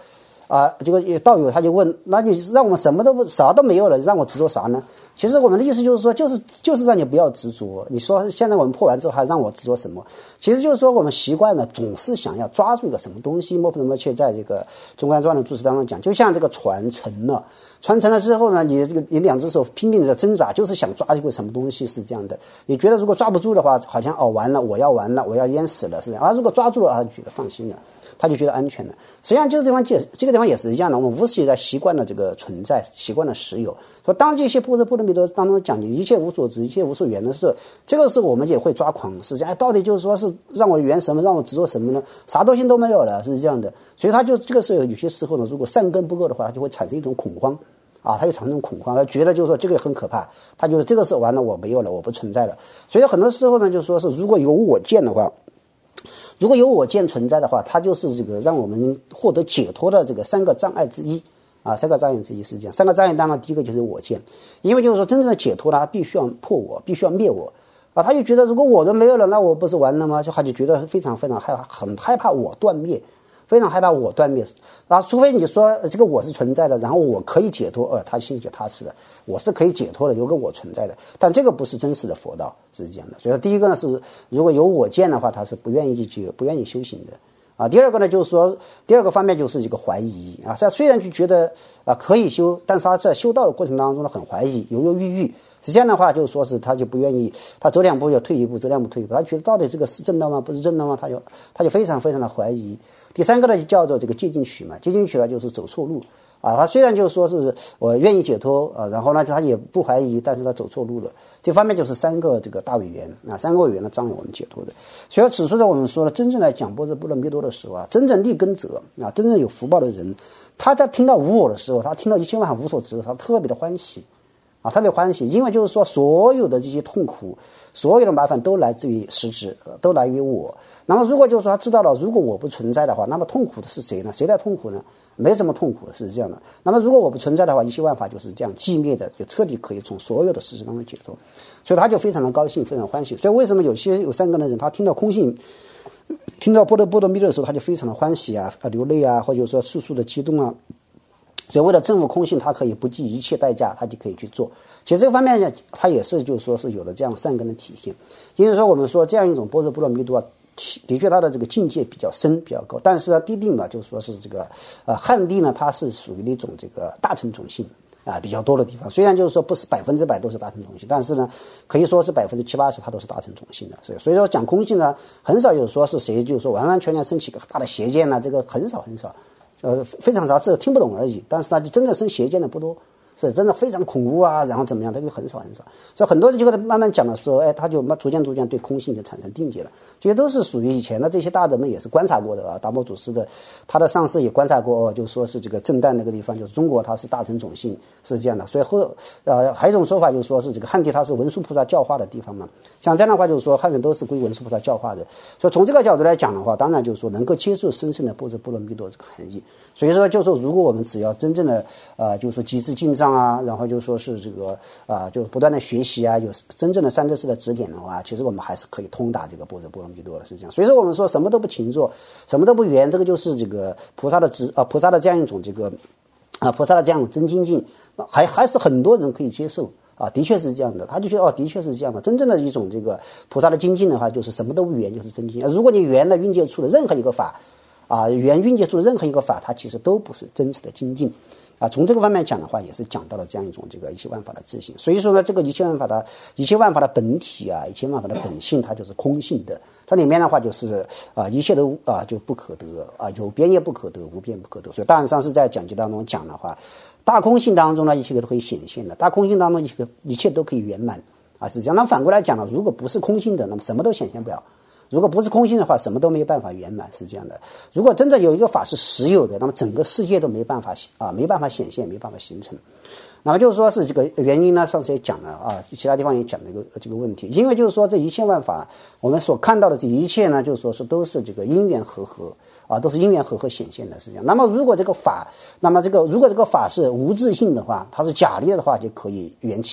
啊，这个道友他就问，那你让我们什么都不啥都没有了，让我执着啥呢？其实我们的意思就是说，就是就是让你不要执着。你说现在我们破完之后还让我执着什么？其实就是说我们习惯了总是想要抓住一个什么东西。莫不怎么却在这个《中观传》的注释当中讲，就像这个船沉了，船沉了之后呢，你这个你两只手拼命的挣扎，就是想抓一个什么东西，是这样的。你觉得如果抓不住的话，好像哦完了，我要完了，我要淹死了，是这样。而如果抓住了，他就觉得放心了。他就觉得安全了。实际上，就是这地方这这个地方也是一样的。我们无始以来习惯了这个存在，习惯了实有。说当这些波若波罗蜜多当中讲的一切无所执、一切无所缘的时候，这个时候我们也会抓狂。实际上，哎，到底就是说是让我缘什么，让我执着什么呢？啥东西都没有了，是这样的。所以他就这个时候有些时候呢，如果善根不够的话，他就会产生一种恐慌啊，他就产生一种恐慌，他觉得就是说这个很可怕，他就是这个时候完了，我没有了，我不存在了。所以很多时候呢，就说是如果有我见的话。如果有我见存在的话，它就是这个让我们获得解脱的这个三个障碍之一啊，三个障碍之一是这样。三个障碍当中，第一个就是我见，因为就是说真正的解脱呢，必须要破我，必须要灭我啊。他就觉得如果我都没有了，那我不是完了吗？就他就觉得非常非常害怕，很害怕我断灭。非常害怕我断灭啊，除非你说这个我是存在的，然后我可以解脱，呃，他心里就踏实了，我是可以解脱的，有个我存在的，但这个不是真实的佛道，是这样的。所以说，第一个呢是，如果有我见的话，他是不愿意去不愿意修行的啊。第二个呢就是说，第二个方面就是一个怀疑啊，他虽然就觉得啊可以修，但是他在修道的过程当中呢很怀疑，犹犹豫豫。实际上的话，就是说是他就不愿意，他走两步就退一步，走两步退一步，他觉得到底这个是正道吗？不是正道吗？他就他就非常非常的怀疑。第三个呢，就叫做这个戒禁取嘛，戒禁取呢就是走错路啊。他虽然就是说是我愿意解脱啊，然后呢他也不怀疑，但是他走错路了。这方面就是三个这个大委员啊，三个委员呢障碍我们解脱的。所以此处呢，我们说了，真正来讲波若波罗蜜多的时候啊，真正立根者啊，真正有福报的人，他在听到无我的时候，他听到一切万法无所执，他特别的欢喜。啊，特别欢喜，因为就是说，所有的这些痛苦，所有的麻烦都来自于实质，都来于我。那么，如果就是说他知道了，如果我不存在的话，那么痛苦的是谁呢？谁在痛苦呢？没什么痛苦，是这样的。那么，如果我不存在的话，一切万法就是这样寂灭的，就彻底可以从所有的实质当中解脱。所以他就非常的高兴，非常欢喜。所以为什么有些有三根的人，他听到空性，听到波罗波罗蜜多的时候，他就非常的欢喜啊，流泪啊，或者说速速的激动啊。所以为了证悟空性，他可以不计一切代价，他就可以去做。其实这个方面呢，他也是就是说是有了这样善根的体现。也就是说，我们说这样一种波若波罗蜜多啊，的确它的这个境界比较深，比较高，但是呢，必定嘛，就是说是这个呃汉地呢，它是属于那种这个大乘种性啊比较多的地方。虽然就是说不是百分之百都是大乘种性，但是呢，可以说是百分之七八十它都是大乘种性的。所以所以说讲空性呢，很少有说是谁就是说完完全全升起个大的邪见呢，这个很少很少。呃，非常少，只有听不懂而已。但是呢，就真正生邪见的不多，是真的非常恐怖啊，然后怎么样，这个很少很少。所以很多人就跟他慢慢讲的时候，哎，他就逐渐逐渐对空性就产生定解了。这些都是属于以前的这些大德们也是观察过的啊。达摩祖师的他的上师也观察过，哦，就说是这个震旦那个地方，就是中国它是大乘种性是这样的。所以后呃还有一种说法就是说是这个汉地它是文殊菩萨教化的地方嘛。像这样的话就是说汉人都是归文殊菩萨教化的。所以从这个角度来讲的话，当然就是说能够接受深深的波若波罗蜜多这个含义。所以说就是说如果我们只要真正的呃就是说极致进藏啊，然后就说是这个啊、呃，就不断的学习啊，有真正的三知识的指点的话，其实我们还是可以通达这个波若波罗蜜多的，是这样。所以说我们说什么都不勤做，什么都不缘，这个就是这个菩萨的直啊，菩萨的这样一种这个啊，菩萨的这样一种真精进，还还是很多人可以接受啊，的确是这样的。他就觉得哦，的确是这样的。真正的一种这个菩萨的精进的话，就是什么都不缘，就是真精进。如果你缘了运界处的任何一个法啊，缘运界处的任何一个法，它其实都不是真实的精进。啊，从这个方面讲的话，也是讲到了这样一种这个一切万法的自性。所以说呢，这个一切万法的一切万法的本体啊，一切万法的本性，它就是空性的。它里面的话就是啊，一切都啊就不可得啊，有边也不可得，无边不可得。所以大上是在讲解当中讲的话，大空性当中呢，一切都可以显现的；大空性当中，一切一切都可以圆满啊，是这样。那反过来讲呢，如果不是空性的，那么什么都显现不了。如果不是空性的话，什么都没有办法圆满，是这样的。如果真正有一个法是实有的，那么整个世界都没办法啊，没办法显现，没办法形成。那么就是说是这个原因呢，上次也讲了啊，其他地方也讲了一个这个问题。因为就是说这一切万法，我们所看到的这一切呢，就是说是都是这个因缘和合啊，都是因缘和合显现的，是这样。那么如果这个法，那么这个如果这个法是无自性的话，它是假立的话，就可以缘起。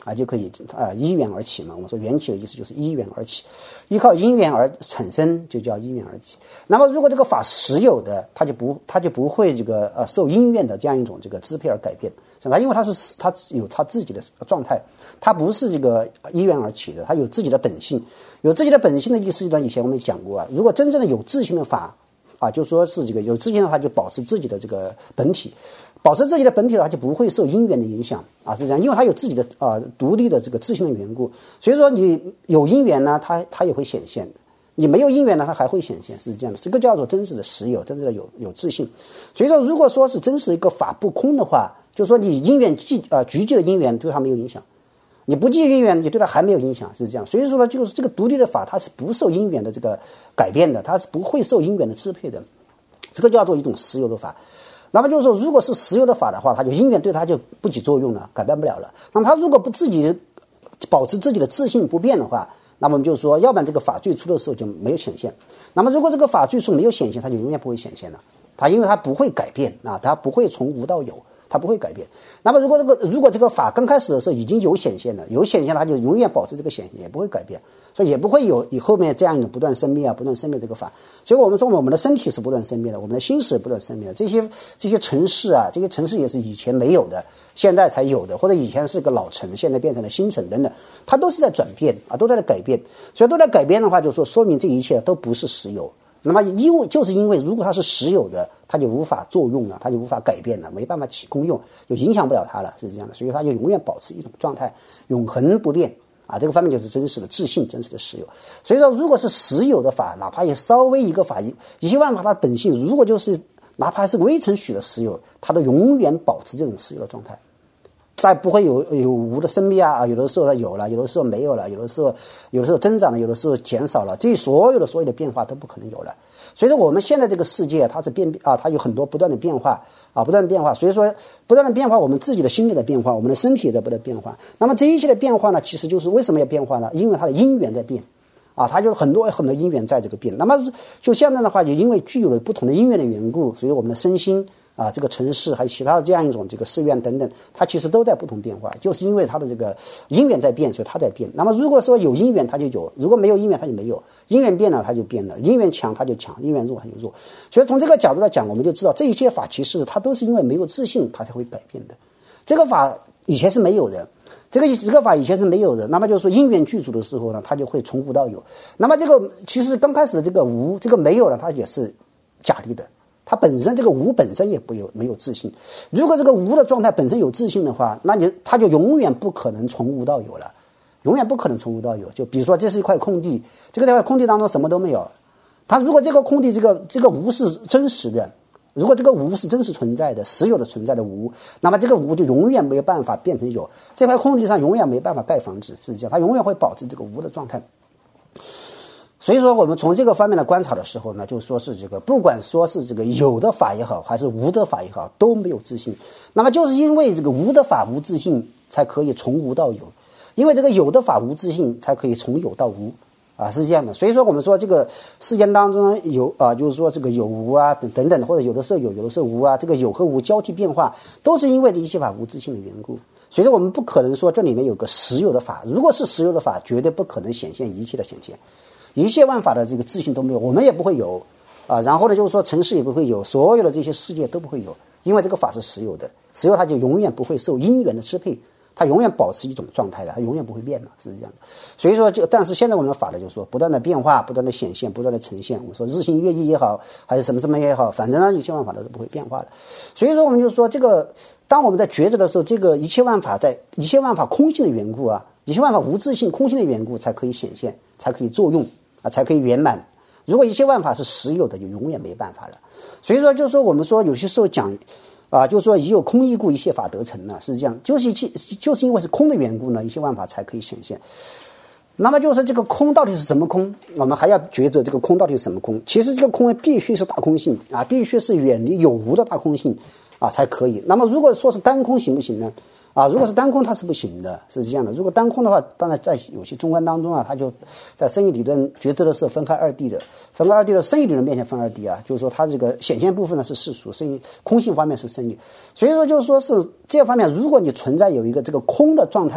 啊，就可以啊依缘而起嘛。我们说缘起的意思就是依缘而起，依靠因缘而产生，就叫依缘而起。那么如果这个法实有的，它就不它就不会这个呃受因缘的这样一种这个支配而改变，是吧？因为它是它有它自己的状态，它不是这个依缘而起的，它有自己的本性。有自己的本性的意思呢，以前我们讲过啊，如果真正的有自性的法啊，就说是这个有自性的话，就保持自己的这个本体。保持自己的本体的话，就不会受因缘的影响啊，是这样，因为它有自己的啊独立的这个自性的缘故，所以说你有因缘呢，它它也会显现的；你没有因缘呢，它还会显现，是这样的。这个叫做真实的实有，真正的有有自性。所以说，如果说是真实的一个法不空的话，就是说你因缘具啊具具的因缘对它没有影响，你不具因缘，你对它还没有影响，是这样。所以说呢，就是这个独立的法，它是不受因缘的这个改变的，它是不会受因缘的支配的，这个叫做一种实有的法。那么就是说，如果是实有的法的话，它就因缘对它就不起作用了，改变不了了。那么它如果不自己保持自己的自性不变的话，那么我们就说，要不然这个法最初的时候就没有显现。那么如果这个法最初没有显现，它就永远不会显现了。它因为它不会改变啊，它不会从无到有，它不会改变。那么如果这个如果这个法刚开始的时候已经有显现了，有显现，它就永远保持这个显现，也不会改变，所以也不会有以后面这样一种不断生灭啊、不断生灭这个法。所以我们说，我们的身体是不断生灭的，我们的心是不断生灭的。这些这些尘世啊，这些尘世也是以前没有的，现在才有的，或者以前是个老尘，现在变成了新尘等等，它都是在转变啊，都在改变。所以都在改变的话，就是说说明这一切都不是实有。那么因为就是因为如果它是实有的，它就无法作用了，它就无法改变了，没办法起功用，就影响不了它了，是这样的。所以它就永远保持一种状态，永恒不变啊。这个方面就是真实的自信，真实的实有。所以说，如果是实有的法，哪怕也稍微一个法一一切万法它本性，如果就是哪怕是微尘许的实有，它都永远保持这种实有的状态。再不会有有无的生灭啊，有的时候它有了，有的时候没有了，有的时候有的时候增长了，有的时候减少了，这所有的所有的变化都不可能有了。所以说我们现在这个世界它是变啊，它有很多不断的变化啊，不断的变化。所以说不断的变化，我们自己的心理的变化，我们的身体也在不断变化。那么这一切的变化呢，其实就是为什么要变化呢？因为它的因缘在变啊，它就很多很多因缘在这个变。那么就现在的话，就因为具有了不同的因缘的缘故，所以我们的身心啊，这个城市还有其他的这样一种这个寺院等等，它其实都在不同变化，就是因为它的这个因缘在变，所以它在变。那么如果说有因缘，它就有；如果没有因缘，它就没有。因缘变了，它就变了；因缘强，它就强；因缘弱，它就弱。所以从这个角度来讲，我们就知道这一切法其实它都是因为没有自信，它才会改变的。这个法以前是没有的，这个这个法以前是没有的。那么就是说因缘具足的时候呢，它就会从无到有。那么这个其实刚开始的这个无，这个没有呢，它也是假立的。它本身这个无本身也不有没有自信，如果这个无的状态本身有自信的话，那你它就永远不可能从无到有了，永远不可能从无到有。就比如说这是一块空地，这个在空地当中什么都没有，它如果这个空地这个这个无是真实的，如果这个无是真实存在的、实有的存在的无，那么这个无就永远没有办法变成有，这块空地上永远没办法盖房子，是这样，它永远会保持这个无的状态。所以说我们从这个方面来观察的时候呢，就说是这个不管说是这个有的法也好，还是无的法也好，都没有自信。那么就是因为这个无的法无自信，才可以从无到有，因为这个有的法无自信，才可以从有到无啊，是这样的。所以说我们说这个世间当中有啊，就是说这个有无啊等等等，或者有的时候有，有的时候无啊，这个有和无交替变化，都是因为这一切法无自信的缘故。所以说我们不可能说这里面有个实有的法，如果是实有的法，绝对不可能显现一切的显现。一切万法的这个自信都没有，我们也不会有啊。然后呢，就是说尘世也不会有，所有的这些世界都不会有，因为这个法是实有的，实有它就永远不会受因缘的支配，它永远保持一种状态的，它永远不会变的，是这样的。所以说就，但是现在我们的法呢，就是说不断的变化，不断的显现，不断的呈现。我们说日新月异也好，还是什么什么也好，反正呢一切万法都是不会变化的。所以说我们就说这个，当我们在觉知的时候，这个一切万法在一切万法空性的缘故啊，一切万法无自性空性的缘故，才可以显现，才可以作用。啊，才可以圆满。如果一切万法是实有的，就永远没办法了。所以说，就是说我们说有些时候讲，啊，就是说以有空义故，一切法得成呢，是这样。就是一切，就是因为是空的缘故呢，一切万法才可以显现。那么就是说这个空到底是什么空？我们还要抉择这个空到底是什么空。其实这个空必须是大空性啊，必须是远离有无的大空性啊才可以。那么如果说是单空行不行呢？啊，如果是单空，它是不行的，是这样的。如果单空的话，当然在有些中观当中啊，它就在生意理论觉知的时候分开二谛的，分开二谛的生意理论面前分二谛啊，就是说它这个显现部分呢是世俗，生意空性方面是生理。所以说就是说是这方面，如果你存在有一个这个空的状态，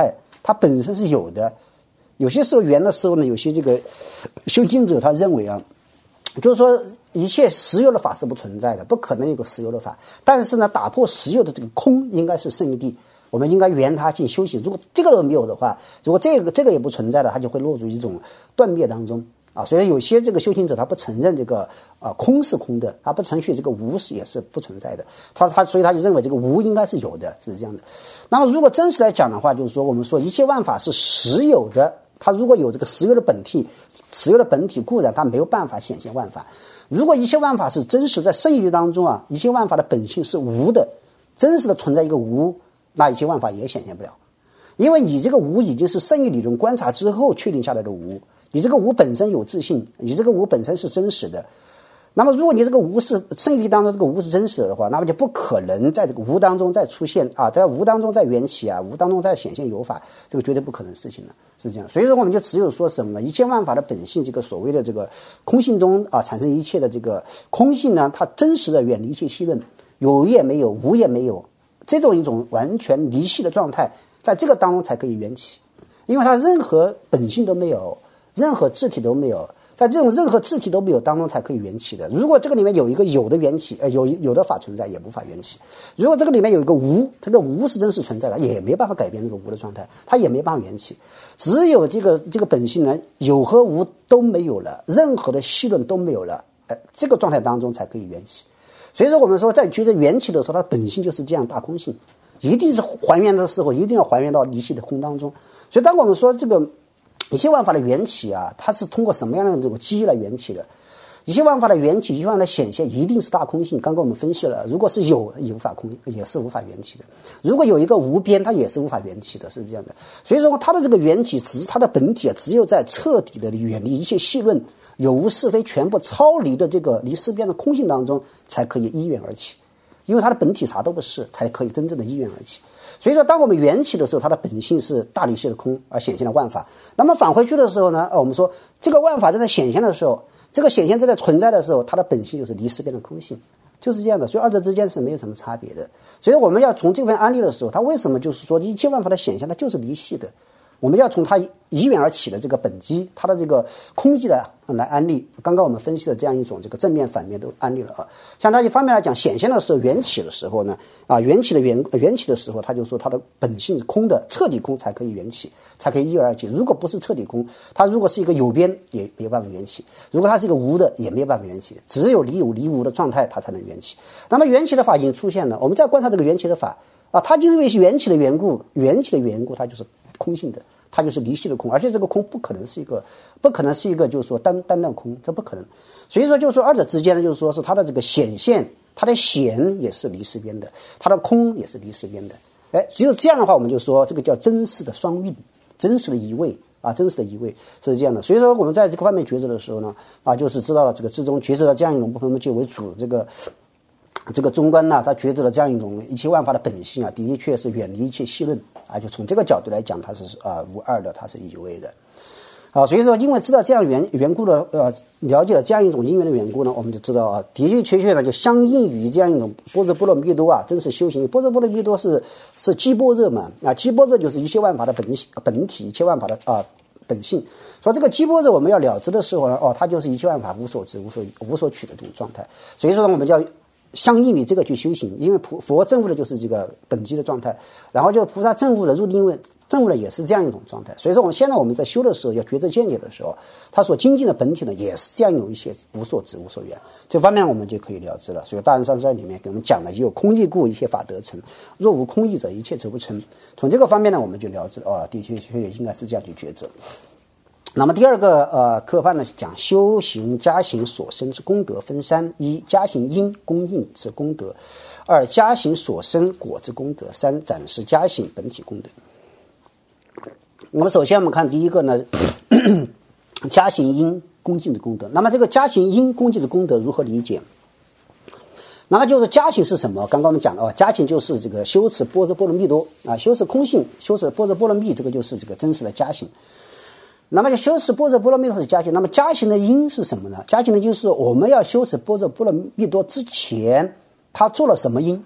它本身是有的。有些时候圆的时候呢，有些这个修行者他认为啊，就是说一切实有的法是不存在的，不可能有个实有的法。但是呢，打破实有的这个空应该是圣义谛，我们应该圆它进修行。如果这个都没有的话，如果这个这个也不存在了，它就会落入一种断灭当中啊。所以有些这个修行者他不承认这个啊空是空的，他不承许这个无是也是不存在的。他他所以他就认为这个无应该是有的，是这样的。那么如果真实来讲的话，就是说我们说一切万法是实有的。它如果有这个实有的本体，实有的本体固然它没有办法显现万法。如果一切万法是真实在圣义当中啊，一切万法的本性是无的，真实的存在一个无，那一切万法也显现不了。因为你这个无已经是圣义理论观察之后确定下来的无，你这个无本身有自性，你这个无本身是真实的。那么如果你这个无是圣义当中这个无是真实的话，那么就不可能在这个无当中再出现啊，在无当中再缘起啊，无当中再显现有法，这个绝对不可能的事情了，是这样。所以说我们就只有说什么呢？一切万法的本性，这个所谓的这个空性中啊产生一切的这个空性呢，它真实的远离一切细论，有也没有，无也没有，这种一种完全离系的状态，在这个当中才可以缘起，因为它任何本性都没有，任何质体都没有。在这种任何质体都没有当中才可以缘起的。如果这个里面有一个有的缘起，呃，有有的法存在，也无法缘起。如果这个里面有一个无，这个无是真实存在的，也没办法改变这个无的状态，它也没办法缘起。只有这个这个本性呢，有和无都没有了，任何的细论都没有了，呃，这个状态当中才可以缘起。所以说，我们说在觉着缘起的时候，它本性就是这样大空性，一定是还原的时候，一定要还原到离系的空当中。所以，当我们说这个。一切万法的缘起啊，它是通过什么样的这种机来缘起的？一切万法的缘起，一切万法的显现，一定是大空性。刚刚我们分析了，如果是有，也无法空，也是无法缘起的；如果有一个无边，它也是无法缘起的，是这样的。所以说，它的这个缘起，只是它的本体啊，只有在彻底的远离一切细论、有无是非全部超离的这个离四边的空性当中，才可以依缘而起。因为它的本体啥都不是，才可以真正的依缘而起。所以说，当我们缘起的时候，它的本性是大离系的空，而显现了万法。那么返回去的时候呢，呃，我们说这个万法正在显现的时候，这个显现正在存在的时候，它的本性就是离四边的空性，就是这样的。所以二者之间是没有什么差别的。所以我们要从这份案例的时候，它为什么就是说一切万法的显现，它就是离系的。我们要从它依缘而起的这个本机，它的这个空寂来来安利。刚刚我们分析的这样一种这个正面反面都安利了啊。像它一方面来讲，显现的时候缘起的时候呢，啊缘起的缘缘起的时候，他就说它的本性是空的，彻底空才可以缘起，才可以依缘而起。如果不是彻底空，它如果是一个有边，也没有办法缘起；如果它是一个无的，也没有办法缘起。只有离有离无的状态，它才能缘起。那么缘起的法已经出现了，我们再观察这个缘起的法啊，它就因为是缘起的缘故，缘起的缘故，它就是空性的。它就是离系的空，而且这个空不可能是一个，不可能是一个，就是说单单单空，这不可能。所以说，就是说二者之间呢，就是说是它的这个显现，它的显也是离四边的，它的空也是离四边的。哎，只有这样的话，我们就说这个叫真实的双运，真实的一位啊，真实的一位是这样的。所以说，我们在这个方面抉择的时候呢，啊，就是知道了这个之中抉择了这样一种不分就为主这个。这个中观呢，他抉择了这样一种一切万法的本性啊，的的确是远离一切细论啊，就从这个角度来讲，它是啊无二的，它是一位的。啊，所以说，因为知道这样缘缘故的呃，了解了这样一种因缘的缘故呢，我们就知道啊，的的确确呢，就相应于这样一种般若波罗蜜多啊，真是修行。般若波罗蜜多是是基般若嘛，啊，基般若就是一切万法的本本体，一切万法的啊本性。说这个基般若我们要了知的时候呢，哦，它就是一切万法无所知、无所无所取的这种状态。所以说呢，我们叫。相应于这个去修行，因为佛佛证悟的就是这个本机的状态，然后就菩萨证悟的入定位证悟的也是这样一种状态。所以说，我们现在我们在修的时候，要觉知见解的时候，他所精进的本体呢，也是这样有一些无所知、无所缘，这方面我们就可以了知了。所以《大乘三十二》里面给我们讲了，有空义故，一切法得成；若无空义者，一切则不成。从这个方面呢，我们就了知了，哦，的确确应该是这样去觉知。那么第二个呃科判呢，讲修行加行所生之功德分三：一、加行因供应之功德；二、加行所生果之功德；三、展示加行本体功德。那么首先我们看第一个呢，加行因恭敬的功德。那么这个加行因恭敬的功德如何理解？那么就是加行是什么？刚刚我们讲了，加行就是这个修持般若波罗蜜多啊，修持空性，修持般若波罗蜜，这个就是这个真实的加行。那么就修持般若波罗蜜多是加行，那么加行的因是什么呢？加行的因是我们要修持般若波罗蜜多之前，他做了什么因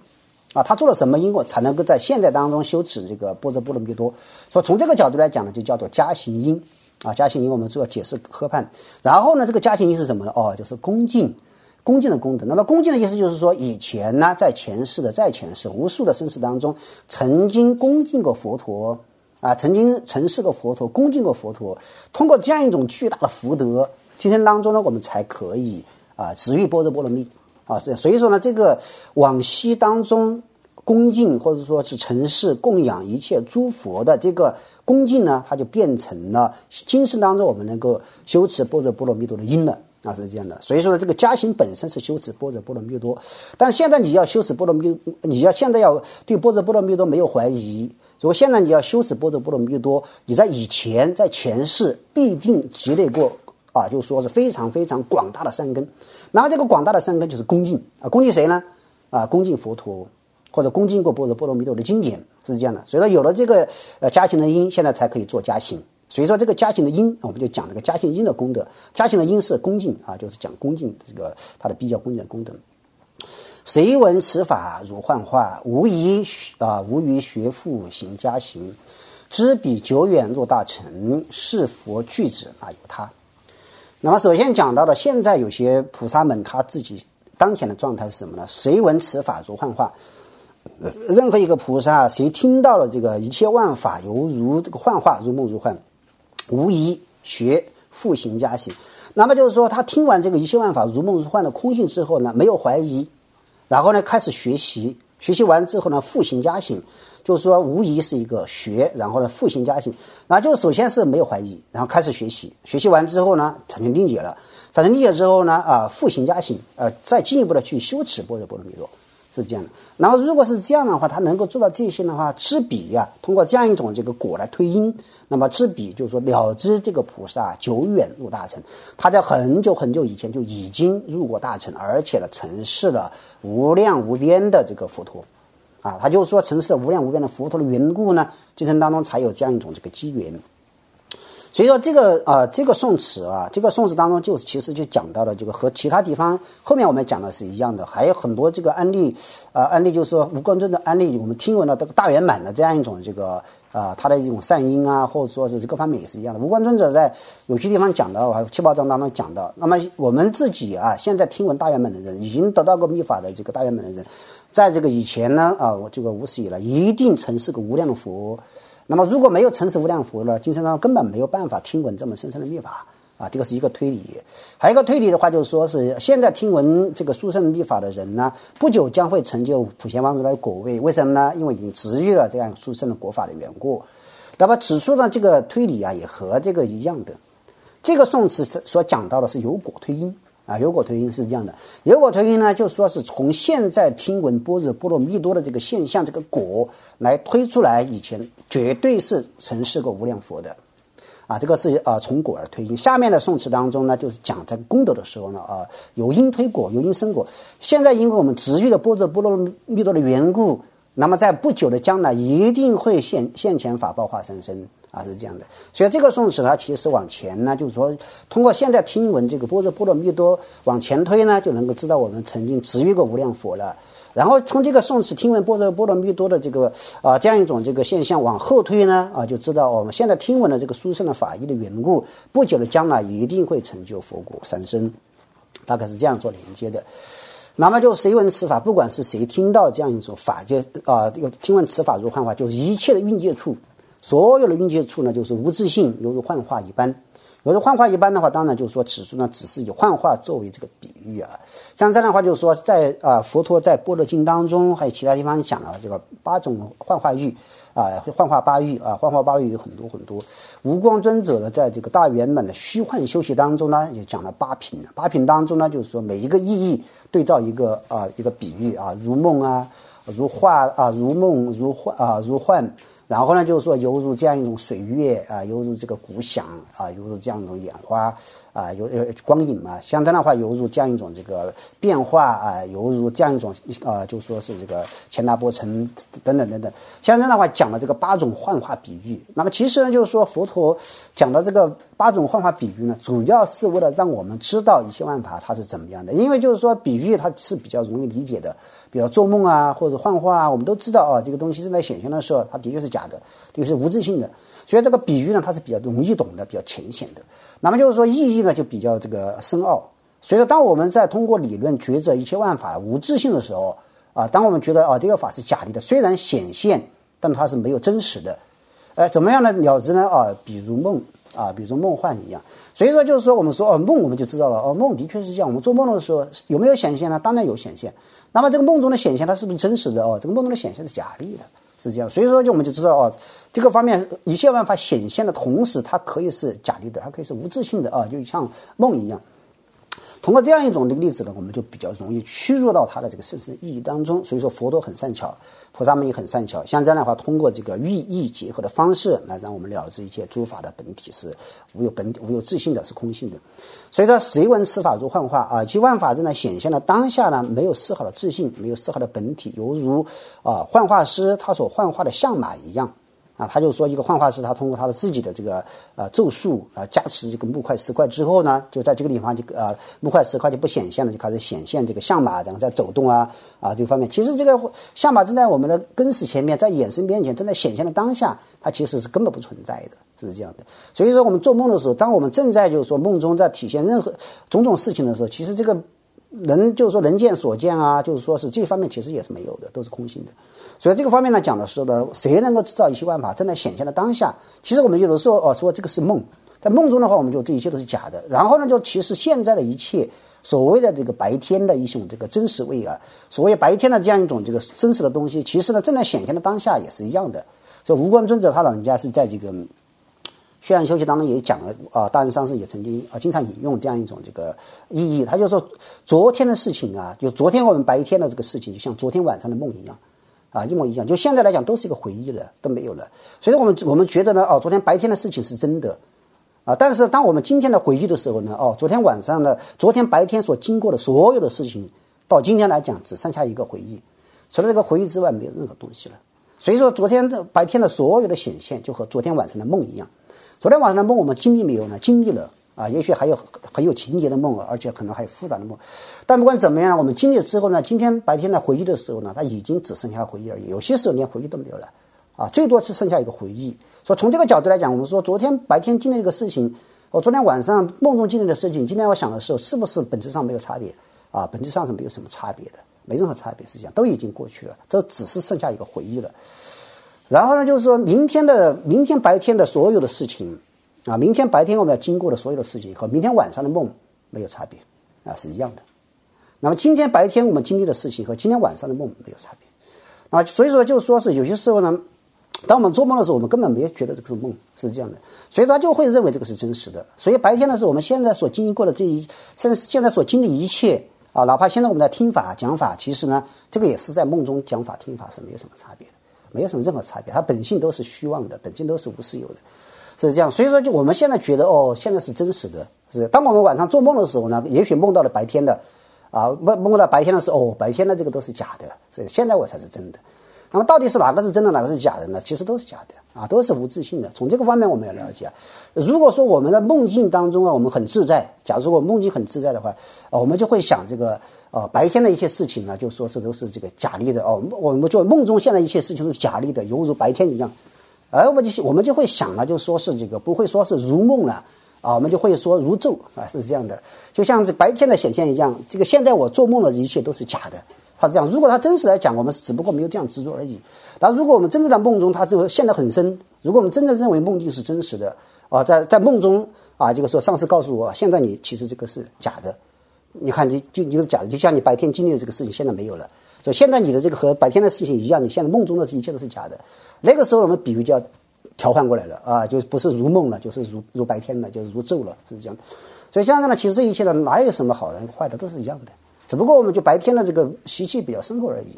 啊，他做了什么因果才能够在现在当中修持这个般若波罗蜜多？所以从这个角度来讲呢，就叫做加行因啊。加行因我们做解释科判，然后呢，这个加行因是什么呢？哦，就是恭敬，恭敬的功德。那么恭敬的意思就是说，以前呢，在前世的在前世无数的生死当中，曾经恭敬过佛陀啊，曾经承事过佛陀，恭敬过佛陀。通过这样一种巨大的福德，今生当中呢，我们才可以啊，直遇般若波罗蜜。啊，是，所以说呢，这个往昔当中恭敬或者说是承事供养一切诸佛的这个恭敬呢，它就变成了今世当中我们能够修持般若波罗蜜多的因了啊，是这样的。所以说呢，这个加行本身是修持般若波罗蜜多，但现在你要修持般若蜜，你要现在要对般若波罗蜜多没有怀疑。如果现在你要修持般若波罗蜜多，你在以前在前世必定积累过啊，就说是非常非常广大的善根。然后这个广大的善根就是恭敬啊，恭敬谁呢？啊，恭敬佛陀，或者恭敬过般若波罗蜜多的经典，是这样的。所以说有了这个呃加行的因，现在才可以做加行。所以说这个加行的因，我们就讲这个加行因的功德。加行的因是恭敬啊，就是讲恭敬这个它的必要恭敬的功德。谁闻此法如幻化，无疑啊无于学复行加行，知彼久远若大乘，是佛具指哪有他？那么首先讲到的，现在有些菩萨们他自己当前的状态是什么呢？谁闻此法如幻化，任何一个菩萨谁听到了这个一切万法犹如这个幻化，如梦如幻，无疑学复行加行。那么就是说他听完这个一切万法如梦如幻的空性之后呢，没有怀疑，然后呢开始学习，学习完之后呢复行加行，就是说无疑是一个学，然后呢复行加行。然后就首先是没有怀疑，然后开始学习，学习完之后呢产生定解了，产生定解之后呢啊复行加行，呃再进一步的去修持般若波罗蜜多，是这样的。然后如果是这样的话，他能够做到这些的话，知彼呀、啊，通过这样一种这个果来推因，那么知彼就是说了知这个菩萨久远入大乘，他在很久很久以前就已经入过大乘，而且呢承事了无量无边的这个佛陀。啊，他就是说承事了无量无边的佛陀的缘故呢，今生当中才有这样一种这个机缘。所以说这个啊、呃，这个宋词啊，这个宋词当中就是其实就讲到了这个和其他地方后面我们讲的是一样的，还有很多这个案例啊、呃，案例就是说无光尊的案例，我们听闻了这个大圆满的这样一种这个啊、呃，他的一种善因啊，或者说是各方面也是一样的。无光尊者在有些地方讲到，还有七宝章当中讲到，那么我们自己啊，现在听闻大圆满的人，已经得到过密法的这个大圆满的人，在这个以前呢啊，我这个无始以来一定曾是个无量的佛。那么如果没有承事无量佛呢，今生当中根本没有办法听闻这么深深的密法啊，这个是一个推理。还有一个推理的话，就是说是现在听闻这个殊胜密法的人呢，不久将会成就普贤王如来果位。为什么呢？因为已经直遇了这样殊胜的果法的缘故。那么此处呢，这个推理啊，也和这个一样的。这个宋词所讲到的是有果推因。啊，有果推因是这样的，有果推因呢，就说是从现在听闻般若波罗蜜多的这个现象，这个果来推出来，以前绝对是曾是个无量佛的，啊，这个是啊、呃、从果而推因。下面的宋词当中呢，就是讲在功德的时候呢，啊、呃、有因推果，有因生果。现在因为我们直遇了般若波罗蜜多的缘故，那么在不久的将来一定会现现前法报化三身。啊，是这样的，所以这个宋词它其实往前呢，就是说通过现在听闻这个般若波罗蜜多往前推呢，就能够知道我们曾经直遇过无量佛了。然后从这个宋词听闻般若波罗蜜多的这个啊、呃、这样一种这个现象往后推呢，啊就知道我们现在听闻的这个殊胜的法义的缘故，不久的将来一定会成就佛果三身，大概是这样做连接的。那么就谁闻此法，不管是谁听到这样一种法，就啊这个听闻此法如幻化，就是一切的蕴界处。所有的蕴界处呢，就是无自性，犹如幻化一般。犹如幻化一般的话，当然就是说此处呢，只是以幻化作为这个比喻啊。像这样的话，就是说在啊、呃、佛陀在般若经当中，还有其他地方讲了这个八种幻化喻啊，幻化八喻啊，幻化八喻有很多很多。无光尊者呢，在这个大圆满的虚幻修习当中呢，也讲了八品。八品当中呢，就是说每一个意义对照一个啊、呃、一个比喻啊，如梦啊，如化啊，如梦如幻啊，如幻。然后呢，就是说犹如这样一种水月啊，犹如这个鼓响啊，犹如这样一种眼花啊，有有光影嘛，象征的话犹如这样一种这个变化啊，犹如这样一种啊，就说是这个钱达波城等等等等。象征的话讲了这个八种幻化比喻。那么其实呢，就是说佛陀讲的这个八种幻化比喻呢，主要是为了让我们知道一切万法它是怎么样的。因为就是说比喻它是比较容易理解的，比如做梦啊或者幻化啊，我们都知道啊，这个东西正在显现的时候，它的确是假的，的确是无自性的。所以这个比喻呢，它是比较容易懂的，比较浅显的。那么就是说意义呢就比较这个深奥。所以说当我们在通过理论觉知一切万法无自性的时候啊，当我们觉得啊这个法是假立的，虽然显现，但它是没有真实的。呃，怎么样的了知呢？啊，比如梦啊，比如说梦幻一样。所以说就是说我们说哦梦，我们就知道了哦，梦的确是这样。我们做梦的时候有没有显现呢？当然有显现。那么这个梦中的显现它是不是真实的？哦，这个梦中的显现是假立的。是这样，所以说就我们就知道哦，这个方面一切万法显现的同时，它可以是假立的，它可以是无自性的啊，就像梦一样。通过这样一种这个例子呢，我们就比较容易趋入到它的这个深深意义当中。所以说佛陀很善巧，菩萨们也很善巧。像这样的话，通过这个寓意结合的方式来让我们了知一切诸法的本体是无有本无有自性的，是空性的。所以说谁闻此法如幻化啊，其万法正在显现的当下呢，没有丝毫的自性，没有丝毫的本体，犹如啊幻化师他所幻化的相马一样。啊，他就说一个幻化师，他通过他的自己的这个呃咒术啊、呃、加持这个木块石块之后呢，就在这个地方就呃木块石块就不显现了，就开始显现这个象马，然后在走动啊啊这个方面。其实这个象马正在我们的根识前面，在眼神面前正在显现的当下，它其实是根本不存在的，是这样的。所以说我们做梦的时候，当我们正在就是说梦中在体现任何种种事情的时候，其实这个人就是说人见所见啊，就是说是这方面其实也是没有的，都是空性的。所以这个方面呢，讲的是呢，谁能够制造一切万法正在显现的当下？其实我们有的时候哦说这个是梦，在梦中的话，我们就这一切都是假的。然后呢，就其实现在的一切所谓的这个白天的一种这个真实位啊，所谓白天的这样一种这个真实的东西，其实呢正在显现的当下也是一样的。所以无光尊者他老人家是在这个宣扬修习当中也讲了啊，大人上师也曾经啊经常引用这样一种这个意义，他就说昨天的事情啊，就昨天我们白天的这个事情，就像昨天晚上的梦一样。啊，一模一样，就现在来讲都是一个回忆了，都没有了。所以我们我们觉得呢，哦，昨天白天的事情是真的，啊，但是当我们今天的回忆的时候呢，哦，昨天晚上的，昨天白天所经过的所有的事情，到今天来讲只剩下一个回忆，除了这个回忆之外，没有任何东西了。所以说，昨天的白天的所有的显现，就和昨天晚上的梦一样。昨天晚上的梦我们经历没有呢？经历了。啊，也许还有很有情节的梦，而且可能还有复杂的梦，但不管怎么样，我们经历了之后呢，今天白天的回忆的时候呢，它已经只剩下回忆而已，有些时候连回忆都没有了，啊，最多是剩下一个回忆。所以从这个角度来讲，我们说昨天白天经历这个事情，我昨天晚上梦中经历的事情，今天我想的时候，是不是本质上没有差别？啊，本质上是没有什么差别的，没任何差别，实际上都已经过去了，这只是剩下一个回忆了。然后呢，就是说明天的明天白天的所有的事情。啊，明天白天我们要经过的所有的事情和明天晚上的梦没有差别，啊，是一样的。那么今天白天我们经历的事情和今天晚上的梦没有差别，啊，所以说就是说是有些时候呢，当我们做梦的时候，我们根本没有觉得这个是梦，是这样的，所以他就会认为这个是真实的。所以白天的时候，我们现在所经历过的这一，甚至现在所经历一切啊，哪怕现在我们在听法讲法，其实呢，这个也是在梦中讲法听法是没有什么差别的，没有什么任何差别，它本性都是虚妄的，本性都是无实有的。是这样，所以说就我们现在觉得哦，现在是真实的。是当我们晚上做梦的时候呢，也许梦到了白天的，啊，梦梦到白天的时候，哦，白天的这个都是假的，所以现在我才是真的。那么到底是哪个是真的，哪个是假的呢？其实都是假的啊，都是无自性的。从这个方面我们要了解。如果说我们的梦境当中啊，我们很自在，假如说我们梦境很自在的话，啊，我们就会想这个呃白天的一些事情呢，就说是都是这个假立的哦，我们就梦中现在一切事情都是假立的，犹如白天一样。而我们就我们就会想了，就说是这个不会说是如梦了啊，我们就会说如咒啊，是这样的，就像这白天的显现一样。这个现在我做梦的一切都是假的，它是这样。如果它真实来讲，我们只不过没有这样执着而已。但如果我们真正在梦中，它就陷得很深。如果我们真正认为梦境是真实的啊，在在梦中啊，这个说上司告诉我，现在你其实这个是假的，你看你就你是假的，就像你白天经历的这个事情现在没有了。所以现在你的这个和白天的事情一样，你现在梦中的一切都是假的。那个时候我们比喻就要调换过来了啊，就不是如梦了，就是如如白天了，就是如昼了，是这样的。所以现在呢，其实这一切呢，哪有什么好的坏的，都是一样的，只不过我们就白天的这个习气比较深厚而已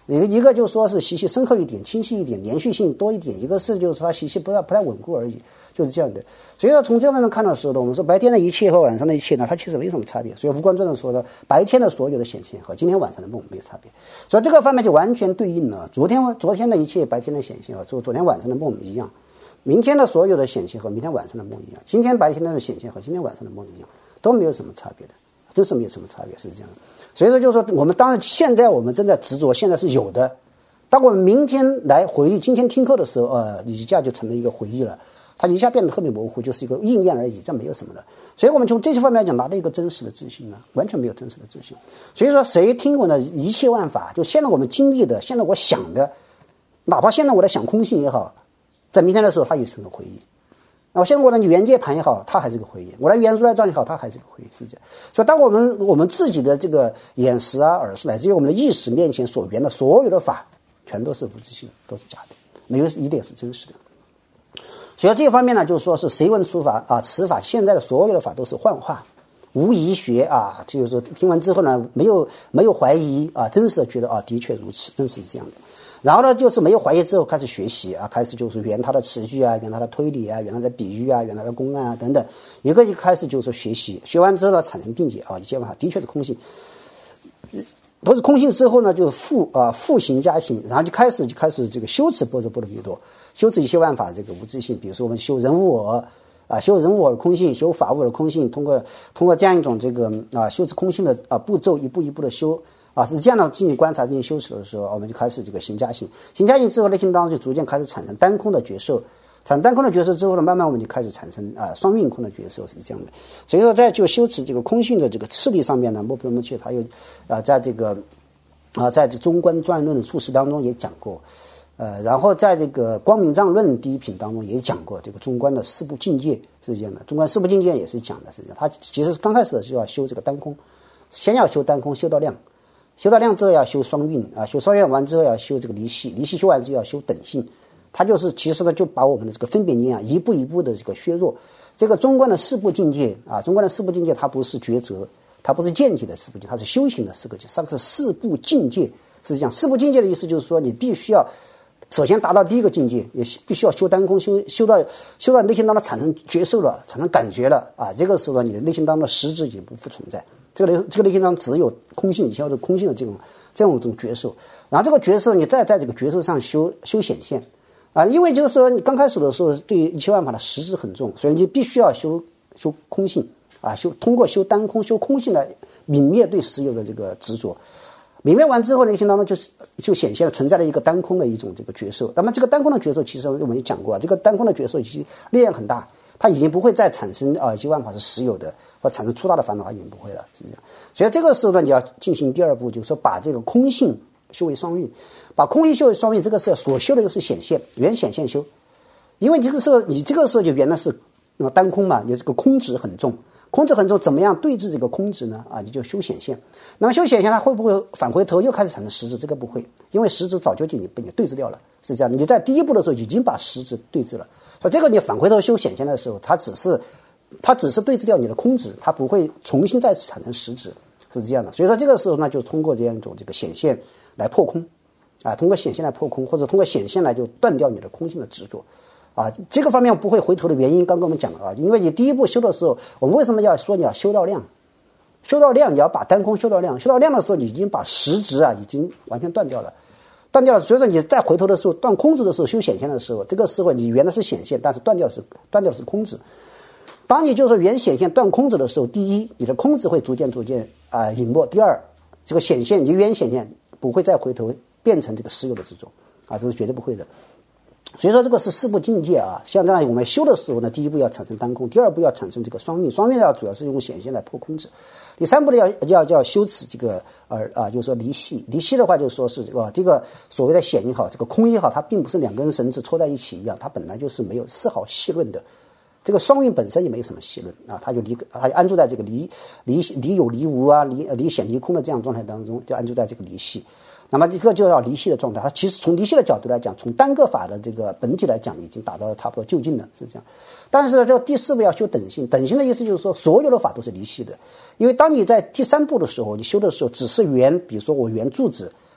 一个一个就是说是习气深刻一点、清晰一点、连续性多一点，一个是就是说它习气不太不太稳固而已，就是这样的。所以说从这方面看的时候呢，我们说白天的一切和晚上的一切呢，它其实没什么差别。所以吴冠中说的，白天的所有的显现和今天晚上的梦没有差别。所以这个方面就完全对应了昨天昨天的一切白天的显现和昨昨天晚上的梦一样，明天的所有的显现和明天晚上的梦一样，今天白天的显现和今天晚上的梦一样，都没有什么差别的，真是没有什么差别，是这样的。所以说就是说我们当然现在我们正在执着，现在是有的。当我们明天来回忆今天听课的时候，呃，一下就成了一个回忆了，它一下变得特别模糊，就是一个意念而已，这没有什么了。所以我们从这些方面来讲，拿到一个真实的自信呢，完全没有真实的自信。所以说，谁听我的一切万法，就现在我们经历的，现在我想的，哪怕现在我在想空性也好，在明天的时候，它也是个回忆。我现在我的圆界盘也好，它还是个回忆；我的圆如来藏也好，它还是个回忆。是这样。所以，当我们我们自己的这个眼识啊、耳识，乃至于我们的意识面前所缘的所有的法，全都是无自性，都是假的，没有一点是真实的。所以这方面呢，就是说是谁闻初法啊，此法现在的所有的法都是幻化，无疑学啊，就是说听完之后呢，没有没有怀疑啊，真实的觉得啊，的确如此，真是这样的。然后呢，就是没有怀疑之后开始学习啊，开始就是圆它的词句啊，圆它的推理啊，圆它的比喻啊，圆它的公案啊等等，一个一开始就是学习，学完之后呢产生并解啊，一切万法的确是空性。都是空性之后呢，就是复啊复行加行，然后就开始就开始这个修持般若波罗蜜多，修持一切万法这个无自性。比如说我们修人无我啊，修人无我的空性，修法无我的空性，通过通过这样一种这个啊修持空性的啊步骤，一步一步的修啊，是这样的进行观察、进行修持的时候，我们就开始这个行加行，行加行之后，内心当中就逐渐开始产生单空的觉受。产生单空的觉受之后呢，慢慢我们就开始产生啊双运空的觉受，是这样的。所以说，在就修持这个空性的这个次第上面呢，莫不莫切他有啊，在这个啊，在这中观传论的注释当中也讲过，呃，然后在这个光明藏论第一品当中也讲过这个中观的四部境界是这样的。中观四部境界也是讲的是这样，他其实刚开始的就要修这个单空，先要修单空，修到量，修到量之后要修双运啊，修双运完之后要修这个离系，离系修完之后要修等性。它就是其实呢，就把我们的这个分别念啊，一步一步的这个削弱。这个中观的四部境界啊，中观的四部境界，它不是抉择，它不是见体的四部境界，它是修行的四个境，它是四部境界。是这样，四部境界的意思就是说，你必须要首先达到第一个境界，也必须要修单空，修修到修到内心当中产生觉受了，产生感觉了啊，这个时候你的内心当中的实质也不复存在，这个内这个内心当中只有空性，以前的空性的这种这种这种觉受，然后这个觉受你再在这个觉受上修修显现。啊，因为就是说，你刚开始的时候，对于一切万法的实质很重，所以你必须要修修空性啊，修通过修单空、修空性来泯灭对实有的这个执着。泯灭完之后呢，内心当中就是就显现了存在了一个单空的一种这个觉受。那么这个单空的觉受，其实我们也讲过啊，这个单空的觉受其实力量很大，它已经不会再产生啊一切万法是实有的，或产生粗大的烦恼，它已经不会了，是这样。所以这个时候呢，你要进行第二步，就是说把这个空性修为双运。把空性修为双运，这个是所修的就是显现，原显现修。因为这个时候你这个时候就原来是单空嘛，你这个空执很重，空执很重，怎么样对治这个空执呢？啊，你就修显现。那么修显现，它会不会返回头又开始产生实质？这个不会，因为实质早就已经被你对治掉了，是这样。你在第一步的时候已经把实质对治了，所以这个你返回头修显现的时候，它只是它只是对治掉你的空执，它不会重新再次产生实质，是这样的。所以说这个时候呢，就通过这样一种这个显现来破空。啊，通过显现来破空，或者通过显现来就断掉你的空性的执着，啊，这个方面不会回头的原因，刚刚我们讲了啊，因为你第一步修的时候，我们为什么要说你要修到量？修到量，你要把单空修到量，修到量的时候，你已经把实质啊已经完全断掉了，断掉了。所以说你再回头的时候，断空执的时候，修显现的时候，这个时候你原来是显现，但是断掉的是断掉的是空执。当你就是说原显现断空执的时候，第一，你的空执会逐渐逐渐啊、呃、隐没；第二，这个显现你原显现不会再回头变成这个实有的执着啊，这是绝对不会的。所以说这个是四部境界啊，像这样我们修的时候呢，第一步要产生单空，第二步要产生这个双运，双运呢主要是用显现来破空执，第三步呢要要要修持这个呃啊，就是说离系，离系的话就是说是这个这个所谓的显也好，这个空也好，它并不是两根绳子戳在一起一样，它本来就是没有丝毫细论的。这个双运本身也没有什么细论啊，它就离它就安住在这个离离离有离无啊，离离显离空的这样状态当中，就安住在这个离系。那么这个就要离系的状态，它其实从离系的角度来讲，从单个法的这个本体来讲，已经达到了差不多就近了，是这样。但是这个第四步要修等性，等性的意思就是说，所有的法都是离系的。因为当你在第三步的时候，你修的时候，只是缘，比如说我缘柱子，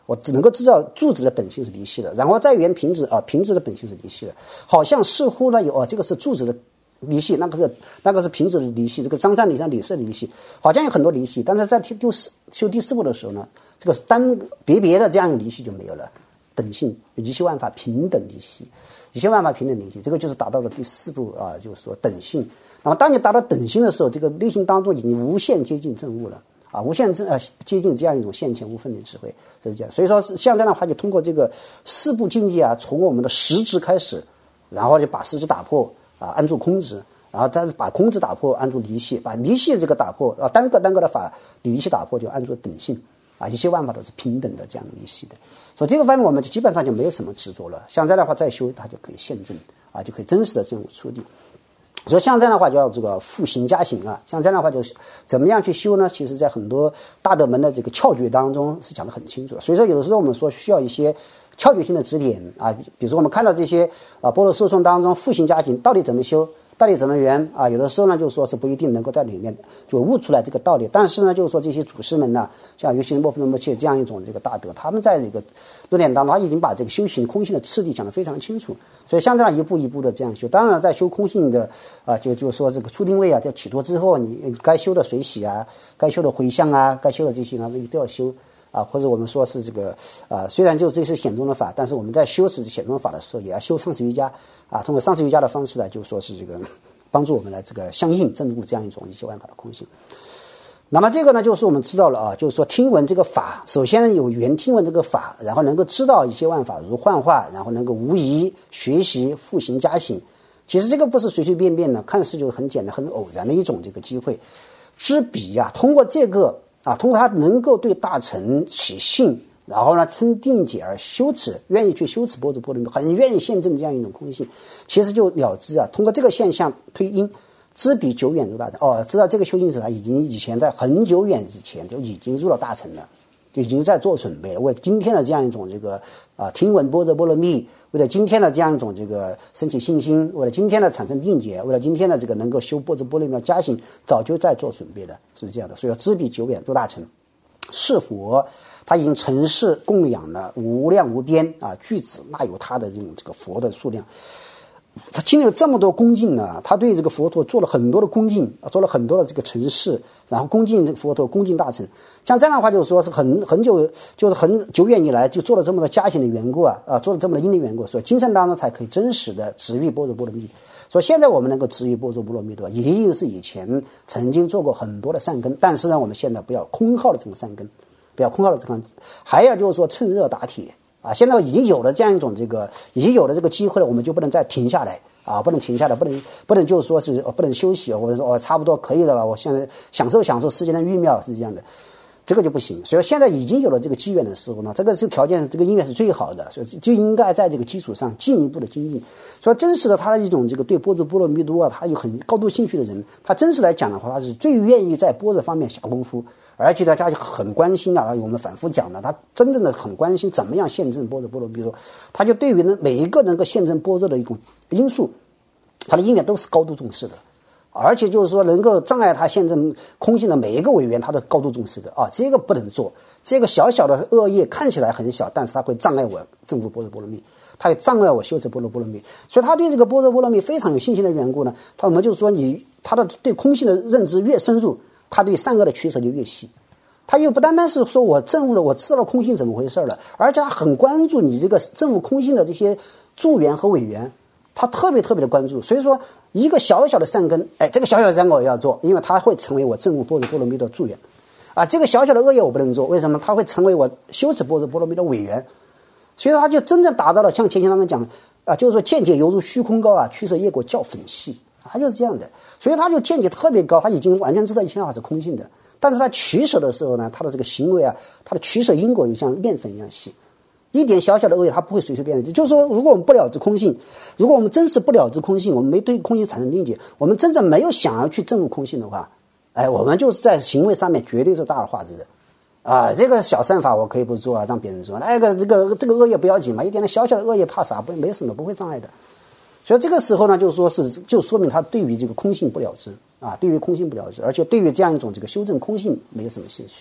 我只能够知道柱子的本性是离析的，然后再圆平直啊，平直的本性是离析的，好像似乎呢有哦，这个是柱子的离析，那个是那个是平直的离析，这个张三李三李四的离析，好像有很多离析，但是在第四修第四步的时候呢，这个单别别的这样一种离析就没有了，等性一切万法平等离析，一切万法平等离析，这个就是达到了第四步啊，就是说等性。那么当你达到等性的时候，这个内心当中已经无限接近正悟了。啊，无限呃接近这样一种现前无分别智慧，是这样。所以说像这样的话，就通过这个四步境界啊，从我们的实质开始，然后就把实质打破啊，安住空执，然后再把空执打破，安住离系，把离系这个打破啊，单个单个的法离系打破，就安住等性啊，一切万法都是平等的这样离系的。所以这个方面我们就基本上就没有什么执着了。像这样的话再修，它就可以现证啊，就可以真实的证悟出地。所以像这样的话就要这个复行加行啊，像这样的话就是怎么样去修呢？其实在很多大德门的这个窍诀当中是讲得很清楚的。所以说有的时候我们说需要一些窍诀性的指点啊，比如说我们看到这些啊般若受诵当中复行加行到底怎么修，到底怎么圆啊？有的时候呢就是说是不一定能够在里面就悟出来这个道理，但是呢就是说这些祖师们呢，像尤其是莫夫诺摩切这样一种这个大德，他们在这个论点当中他已经把这个修行空性的次第讲得非常清楚。所以像这样一步一步的这样修，当然在修空性的啊，就就是说这个初定位啊，在起托之后，你该修的水洗啊，该修的回向啊，该修的这些啊，你都要修啊。或者我们说是这个啊，虽然就这是显宗的法，但是我们在修持显宗法的时候，也要修上师瑜伽啊，通过上师瑜伽的方式呢，就说是这个帮助我们来这个相应证悟这样一种一切万法的空性。那么这个呢，就是我们知道了啊，就是说听闻这个法，首先有缘听闻这个法，然后能够知道一切万法如幻化，然后能够无疑学习复行加行。其实这个不是随随便便的，看似就是很简单、很偶然的一种这个机会。知彼啊，通过这个啊，通过他能够对大乘起信，然后呢称定解而修持，愿意去修持般若波罗蜜，很愿意现证这样一种空性，其实就了知啊，通过这个现象推因。知彼久远入大乘哦，知道这个修行者他已经以前在很久远之前就已经入了大乘了，就已经在做准备了，为今天的这样一种这个啊听闻般若波罗蜜，为了今天的这样一种这个升起信心，为了今天的产生定解，为了今天的这个能够修般若波罗蜜的加行，早就在做准备了，是这样的。所以知彼久远入大乘，是佛他已经成事供养了无量无边啊具子，那有他的这种这个佛的数量。他经历了这么多恭敬呢，他对这个佛陀做了很多的恭敬，做了很多的这个成事，然后恭敬这个佛陀，恭敬大乘。像这样的话，就是说是很很久，就是很久远以来就做了这么多加行的缘故啊，啊，做了这么多因的缘故，所以精神当中才可以真实的直遇般若波罗蜜。所以现在我们能够直遇般若波罗蜜，对吧？一定是以前曾经做过很多的善根，但是呢，我们现在不要空耗了这种善根，不要空耗了这个，还要就是说趁热打铁。啊，现在已经有了这样一种这个，已经有了这个机会了，我们就不能再停下来啊，不能停下来，不能不能就是说是、哦、不能休息，或者说哦差不多可以了吧，我现在享受享受世间的欲妙是这样的，这个就不行。所以现在已经有了这个机缘的时候呢，这个是条件，这个因缘是最好的，所以就应该在这个基础上进一步的精进。所以真实的他的一种这个对般若波罗蜜多啊，他有很高度兴趣的人，他真实来讲的话，他是最愿意在般若方面下功夫。而且呢，他很关心啊，我们反复讲的，他真正的很关心怎么样现证般若波罗蜜多，他就对于呢每一个能够现证般若的一种因素，他的因缘都是高度重视的，而且就是说能够障碍他现证空性的每一个委员，他都高度重视的啊，这个不能做，这个小小的恶业看起来很小，但是他会障碍我证悟般若波罗蜜，他也障碍我修持般若波罗蜜，所以他对这个般若波罗蜜非常有信心的缘故呢，他我们就是说你他的对空性的认知越深入，他对善恶的取舍就越细，他又不单单是说我证悟了，我知道了空性怎么回事了，而且他很关注你这个证悟空性的这些助缘和委员，他特别特别的关注。所以说，一个小小的善根，哎，这个小小的善根我要做，因为它会成为我证悟般若波罗蜜的助缘啊。这个小小的恶业我不能做，为什么？它会成为我修持般若波罗蜜的委员。所以他就真正达到了像前期他们讲啊，就是说见解犹如虚空高啊，驱色业果较粉细。他就是这样的，所以他就见解特别高，他已经完全知道一切法是空性的，但是他取舍的时候呢，他的这个行为啊，他的取舍因果就像面粉一样细，一点小小的恶业他不会随随便便。就是说，如果我们不了知空性，如果我们真是不了知空性，我们没对空性产生定解，我们真正没有想要去证悟空性的话，哎，我们就是在行为上面绝对是大而化之的。啊，这个小善法我可以不做啊，让别人做，那个这个这个恶业不要紧嘛，一点点小小的恶业怕啥？不没什么，不会障碍的。所以这个时候呢，就是说是就说明他对于这个空性不了知啊，对于空性不了知，而且对于这样一种这个修正空性没有什么兴趣。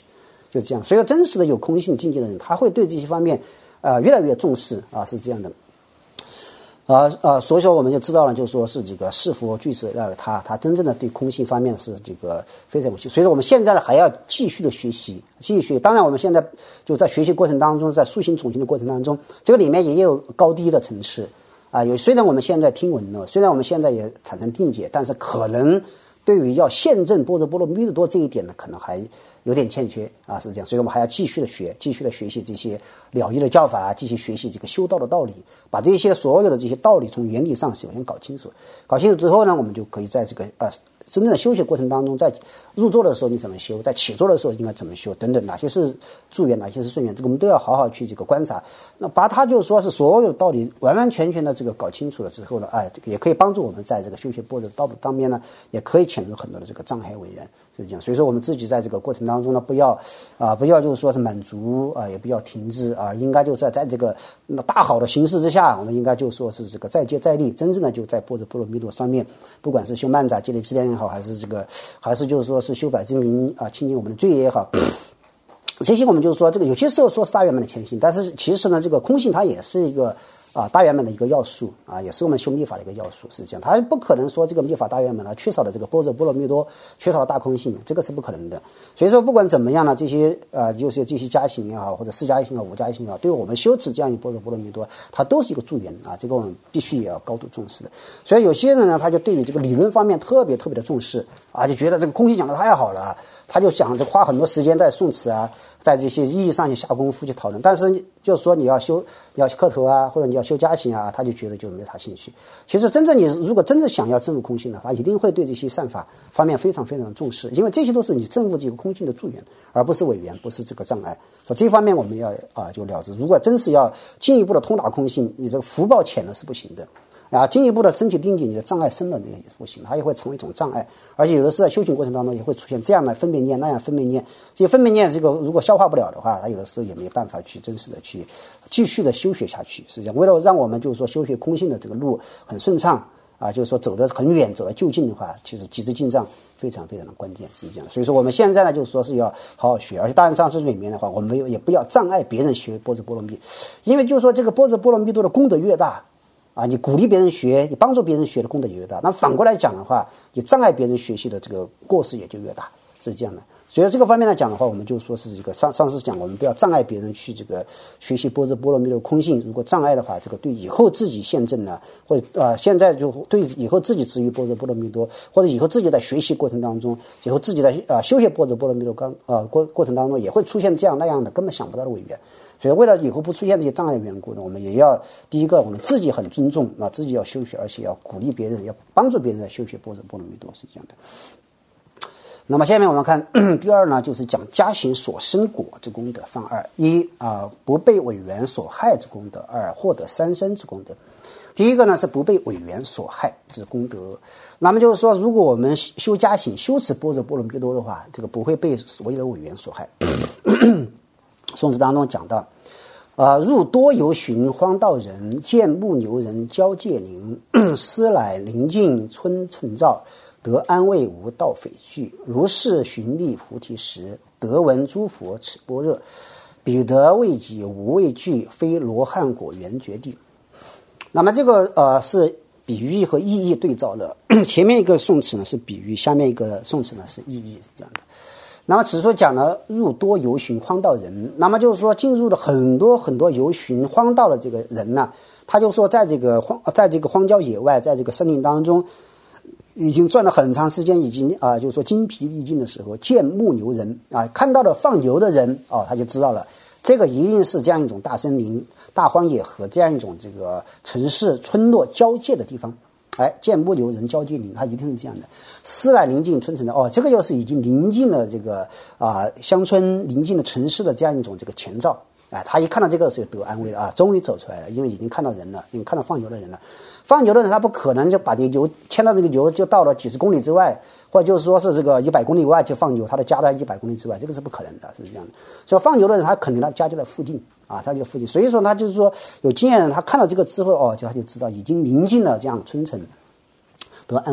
就这样。所以真实的有空性境界的人，他会对这些方面呃越来越重视啊，是这样的。啊啊，所以说我们就知道了，就是说是这个是佛具色，呃，他他真正的对空性方面是这个非常有趣。所以说我们现在呢还要继续的学习，继续学习。当然我们现在就在学习过程当中，在塑形种性的过程当中，这个里面也有高低的层次啊。有虽然我们现在听闻了，虽然我们现在也产生定解，但是可能对于要现证般若波罗蜜多这一点呢，可能还有点欠缺啊，是这样。所以我们还要继续的学，继续的学习这些了义的教法，继续学习这个修道的道理，把这些所有的这些道理从原理上首先搞清楚。搞清楚之后呢，我们就可以在这个呃真正的修学过程当中，在入座的时候你怎么修，在起坐的时候应该怎么修等等，哪些是助缘，哪些是顺缘，这个我们都要好好去这个观察。那把它就是说是所有的道理完完全全的这个搞清楚了之后呢，哎，这个也可以帮助我们在这个修学般若道路当面呢，也可以遣除很多的这个障碍为人，是这样。所以说我们自己在这个过程当中呢，不要啊、呃，不要就是说是满足啊、呃，也不要停滞啊、呃，应该就在在这个那大好的形势之下，我们应该就说是这个再接再厉，真正的就在般若波罗蜜多上面，不管是修漫杂、积累资粮也好，还是这个还是就是说是修百之名啊、呃，清净我们的罪也好。这些我们就是说，这个有些时候说是大圆满的前行，但是其实呢，这个空性它也是一个啊大圆满的一个要素啊，也是我们修密法的一个要素，是这样。它不可能说这个密法大圆满它缺少了这个般若波罗蜜多，缺少了大空性，这个是不可能的。所以说，不管怎么样呢，这些呃，就是这些加行也好，或者四加行也好，五加行也好，对我们修持这样一般若波罗蜜多，它都是一个助缘啊，这个我们必须也要高度重视的。所以有些人呢，他就对于这个理论方面特别特别的重视啊，就觉得这个空性讲的太好了。他就想着花很多时间在诵词啊，在这些意义上去下功夫去讨论，但是就是说你要修，你要磕头啊，或者你要修加行啊，他就觉得就没啥兴趣。其实真正你如果真正想要证悟空性的，他一定会对这些善法方面非常非常的重视，因为这些都是你证悟这个空性的助缘，而不是违缘，不是这个障碍。所以这方面我们要啊就了知，如果真是要进一步的通达空性，你这个福报浅了是不行的。啊，进一步的升起定解，你的障碍深了，那个也是不行，它也会成为一种障碍。而且有的时候在修行过程当中，也会出现这样的分别念，那样分别念。这些分别念，这个如果消化不了的话，它有的时候也没办法去真实的去继续的修学下去。实际上，为了让我们就是说修学空性的这个路很顺畅啊，就是说走得很远，走得就近的话，其实及时进藏非常非常的关键，是这样。所以说我们现在呢，就是说是要好好学，而且大乘上师里面的话，我们也不要障碍别人学般若波罗蜜，因为就是说这个般若波罗蜜多的功德越大。啊，你鼓励别人学，你帮助别人学的功德也越大。那反过来讲的话，你障碍别人学习的这个过失也就越大，是这样的。所以这个方面来讲的话，我们就说是这个上上次讲，我们不要障碍别人去这个学习般若波罗蜜多空性。如果障碍的话，这个对以后自己现证呢，或者呃现在就对以后自己执于般若波罗蜜多，或者以后自己在学习过程当中，以后自己在呃修学般若波罗蜜多刚呃过过程当中，也会出现这样那样的根本想不到的违缘。所以为了以后不出现这些障碍的缘故呢，我们也要第一个，我们自己很尊重啊，自己要修学，而且要鼓励别人，要帮助别人来修学般若波罗蜜多，是这样的。那么下面我们看第二呢，就是讲加行所生果之功德放二：一啊、呃，不被违缘所害之功德；二，获得三生之功德。第一个呢是不被违缘所害之功德。那么就是说，如果我们修加行、修持般若波罗蜜多的话，这个不会被所有的违缘所害。宋词当中讲到，呃，入多游寻荒道人，见牧牛人交界林，思乃临近春乘照，得安慰无道匪惧。如是寻觅菩提时，得闻诸佛持般若，彼得未己无畏惧，非罗汉果圆觉地。那么这个呃是比喻和意义对照了，前面一个宋词呢是比喻，下面一个宋词呢是意义，这样的。那么此处讲了入多游寻荒道人，那么就是说进入了很多很多游寻荒道的这个人呢，他就说在这个荒在这个荒郊野外，在这个森林当中，已经转了很长时间，已经啊、呃，就是说精疲力尽的时候，见牧牛人啊，看到了放牛的人哦，他就知道了，这个一定是这样一种大森林、大荒野和这样一种这个城市村落交界的地方。哎，见牧牛人交界林，它一定是这样的。思来临近春城的，哦，这个又是已经临近了这个啊、呃、乡村临近的城市的这样一种这个前兆。哎，他一看到这个是得安慰了啊，终于走出来了，因为已经看到人了，已经看到放牛的人了。放牛的人他不可能就把这个牛牵到这个牛就到了几十公里之外，或者就是说是这个一百公里外就放牛，他的家在一百公里之外，这个是不可能的，是这样的。所以放牛的人他肯定他家就在附近啊，他就附近，所以说他就是说有经验人，他看到这个之后哦，就他就知道已经临近了这样村城，得安慰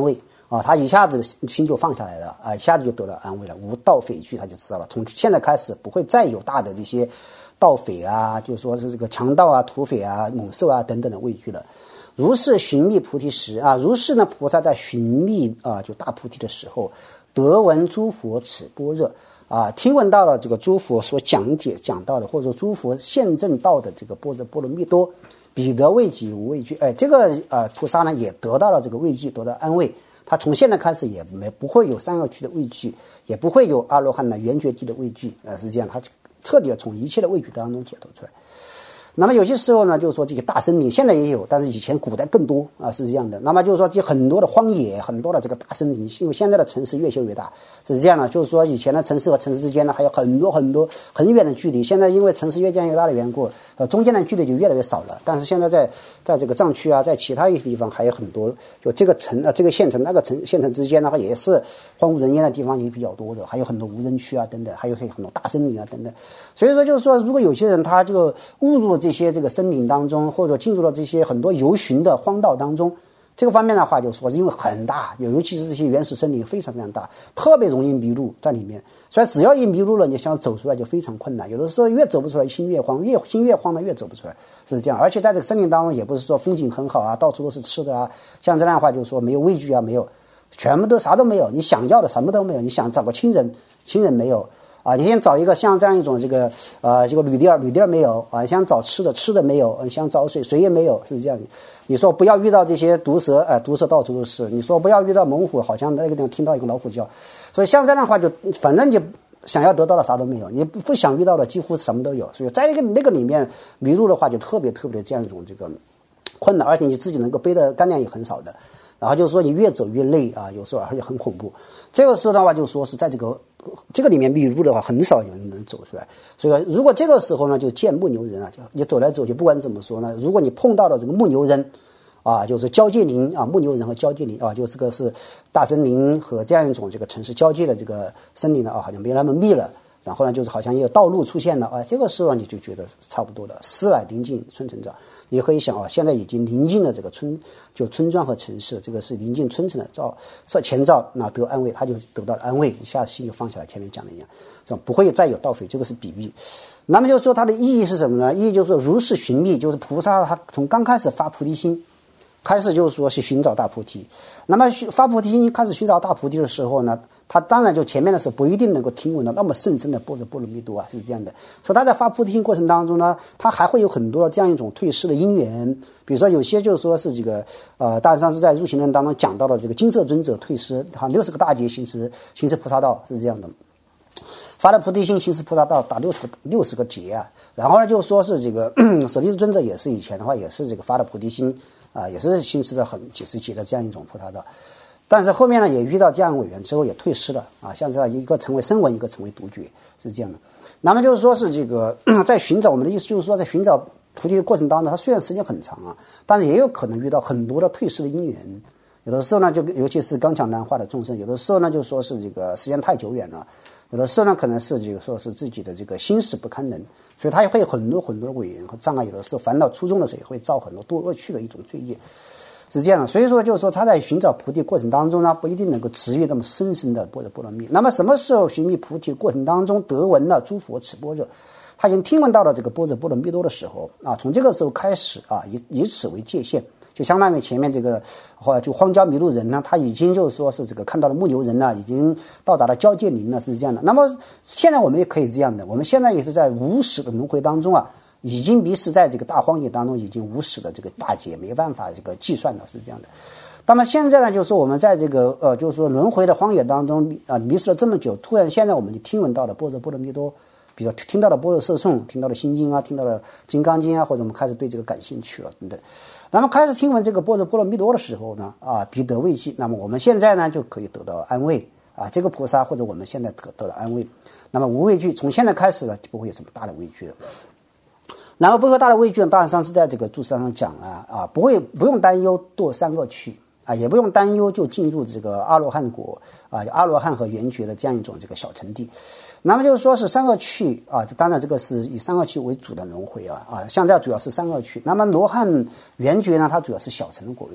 啊，他一下子心就放下来了啊，一下子就得了安慰了，无盗匪惧，他就知道了，从现在开始不会再有大的这些盗匪啊，就说是这个强盗啊、土匪啊、猛兽啊等等的畏惧了。如是寻觅菩提时啊，如是呢，菩萨在寻觅啊，就大菩提的时候，得闻诸佛此般若啊，听闻到了这个诸佛所讲解讲到的，或者说诸佛现证道的这个般若波罗蜜多，彼得畏惧无畏惧。哎，这个呃菩萨呢也得到了这个慰藉，得到安慰。他从现在开始也没不会有三恶趣的畏惧，也不会有阿罗汉的圆觉地的畏惧，呃，是这样，他彻底的从一切的畏惧当中解脱出来。那么有些时候呢，就是说这个大森林现在也有，但是以前古代更多啊，是这样的。那么就是说这很多的荒野，很多的这个大森林，因为现在的城市越修越大，是这样的。就是说以前的城市和城市之间呢，还有很多很多很远的距离。现在因为城市越建越大的缘故，呃，中间的距离就越来越少了。但是现在在在这个藏区啊，在其他一些地方还有很多，就这个城啊，这个县城那个城县城之间的话，也是荒无人烟的地方也比较多的，还有很多无人区啊等等，还有很多大森林啊等等。所以说就是说，如果有些人他就误入这些这个森林当中，或者进入了这些很多游巡的荒道当中，这个方面的话，就说是因为很大，尤其是这些原始森林非常非常大，特别容易迷路在里面。所以只要一迷路了，你想走出来就非常困难。有的时候越走不出来，心越慌，越心越慌的越走不出来，是这样。而且在这个森林当中，也不是说风景很好啊，到处都是吃的啊，像这样的话，就是说没有畏惧啊，没有，全部都啥都没有，你想要的什么都没有，你想找个亲人，亲人没有。啊，你想找一个像这样一种这个呃这个旅地儿，旅地儿没有啊，想找吃的，吃的没有，想找水，水也没有，是这样的。你说不要遇到这些毒蛇，哎、呃，毒蛇到处都是。你说不要遇到猛虎，好像那个地方听到一个老虎叫。所以像这样的话就，反正就想要得到的啥都没有，你不不想遇到的几乎什么都有。所以在一个那个里面迷路的话，就特别特别的这样一种这个困难，而且你自己能够背的干粮也很少的。然后就是说你越走越累啊，有时候而且很恐怖。这个时候的话，就说是在这个这个里面迷路的话，很少有人能走出来。所以说，如果这个时候呢，就见牧牛人啊，就你走来走去，不管怎么说呢，如果你碰到了这个牧牛人啊，就是交界林啊，牧牛人和交界林啊，就这个是大森林和这样一种这个城市交界的这个森林呢啊，好像没那么密了。然后呢，就是好像也有道路出现了啊，这个时候你就觉得差不多了。思来临近村城者，你可以想啊，现在已经临近了这个村，就村庄和城市，这个是临近村城的照，这前兆那得安慰，他就得到了安慰，一下心就放下来。前面讲的一样，是吧？不会再有盗匪，这个是比喻。那么就是说它的意义是什么呢？意义就是说如是寻觅，就是菩萨他从刚开始发菩提心。开始就是说是寻找大菩提，那么发菩提心开始寻找大菩提的时候呢，他当然就前面的时候不一定能够听闻到那么甚深的般若波罗蜜多啊，是这样的。所以他在发菩提心过程当中呢，他还会有很多的这样一种退失的因缘，比如说有些就是说是这个呃，大上是在入行论当中讲到了这个金色尊者退失，哈，六十个大劫行持行持菩萨道是这样的。发了菩提心，行持菩萨道，打六十个六十个劫啊。然后呢，就说是这个舍利子尊者也是以前的话也是这个发了菩提心啊，也是行持了很几十劫的这样一种菩萨道。但是后面呢，也遇到这样委员之后也退失了啊，像这样一个成为声闻，一个成为独觉，是这样的。那么就是说是这个在寻找，我们的意思就是说，在寻找菩提的过程当中，它虽然时间很长啊，但是也有可能遇到很多的退失的因缘。有的时候呢，就尤其是刚强难化的众生，有的时候呢，就说是这个时间太久远了。有的时候呢，可能是这个说是自己的这个心识不堪能，所以他也会有很多很多的委员和障碍。有的时候烦恼初中的时候，也会造很多多恶趣的一种罪业，是这样的。所以说，就是说他在寻找菩提过程当中呢，不一定能够直遇那么深深的般若波罗蜜。那么什么时候寻觅菩提的过程当中得闻了诸佛此般若，他已经听闻到了这个般若波罗蜜多的时候啊，从这个时候开始啊，以以此为界限。就相当于前面这个或者就荒郊迷路人呢，他已经就是说是这个看到了牧牛人呢，已经到达了交界林了，是这样的。那么现在我们也可以这样的，我们现在也是在无始的轮回当中啊，已经迷失在这个大荒野当中，已经无始的这个大劫，没办法这个计算的，是这样的。那么现在呢，就是说我们在这个呃，就是说轮回的荒野当中啊、呃，迷失了这么久，突然现在我们就听闻到了般若波罗蜜多，比如听到了般若摄颂，听到了心经啊，听到了金刚经啊，或者我们开始对这个感兴趣了等等。那么开始听闻这个般若波罗蜜多的时候呢，啊，彼得慰藉，那么我们现在呢就可以得到安慰啊，这个菩萨或者我们现在得到了安慰，那么无畏惧，从现在开始呢就不会有什么大的畏惧了。然后不会有大的畏惧呢，当然上是在这个注释当中讲啊啊，不会不用担忧堕三恶趣啊，也不用担忧就进入这个阿罗汉果啊，阿罗汉和圆觉的这样一种这个小乘地。那么就是说是三恶趣啊，当然这个是以三恶趣为主的轮回啊啊，像这样主要是三恶趣。那么罗汉圆觉呢，它主要是小乘果位，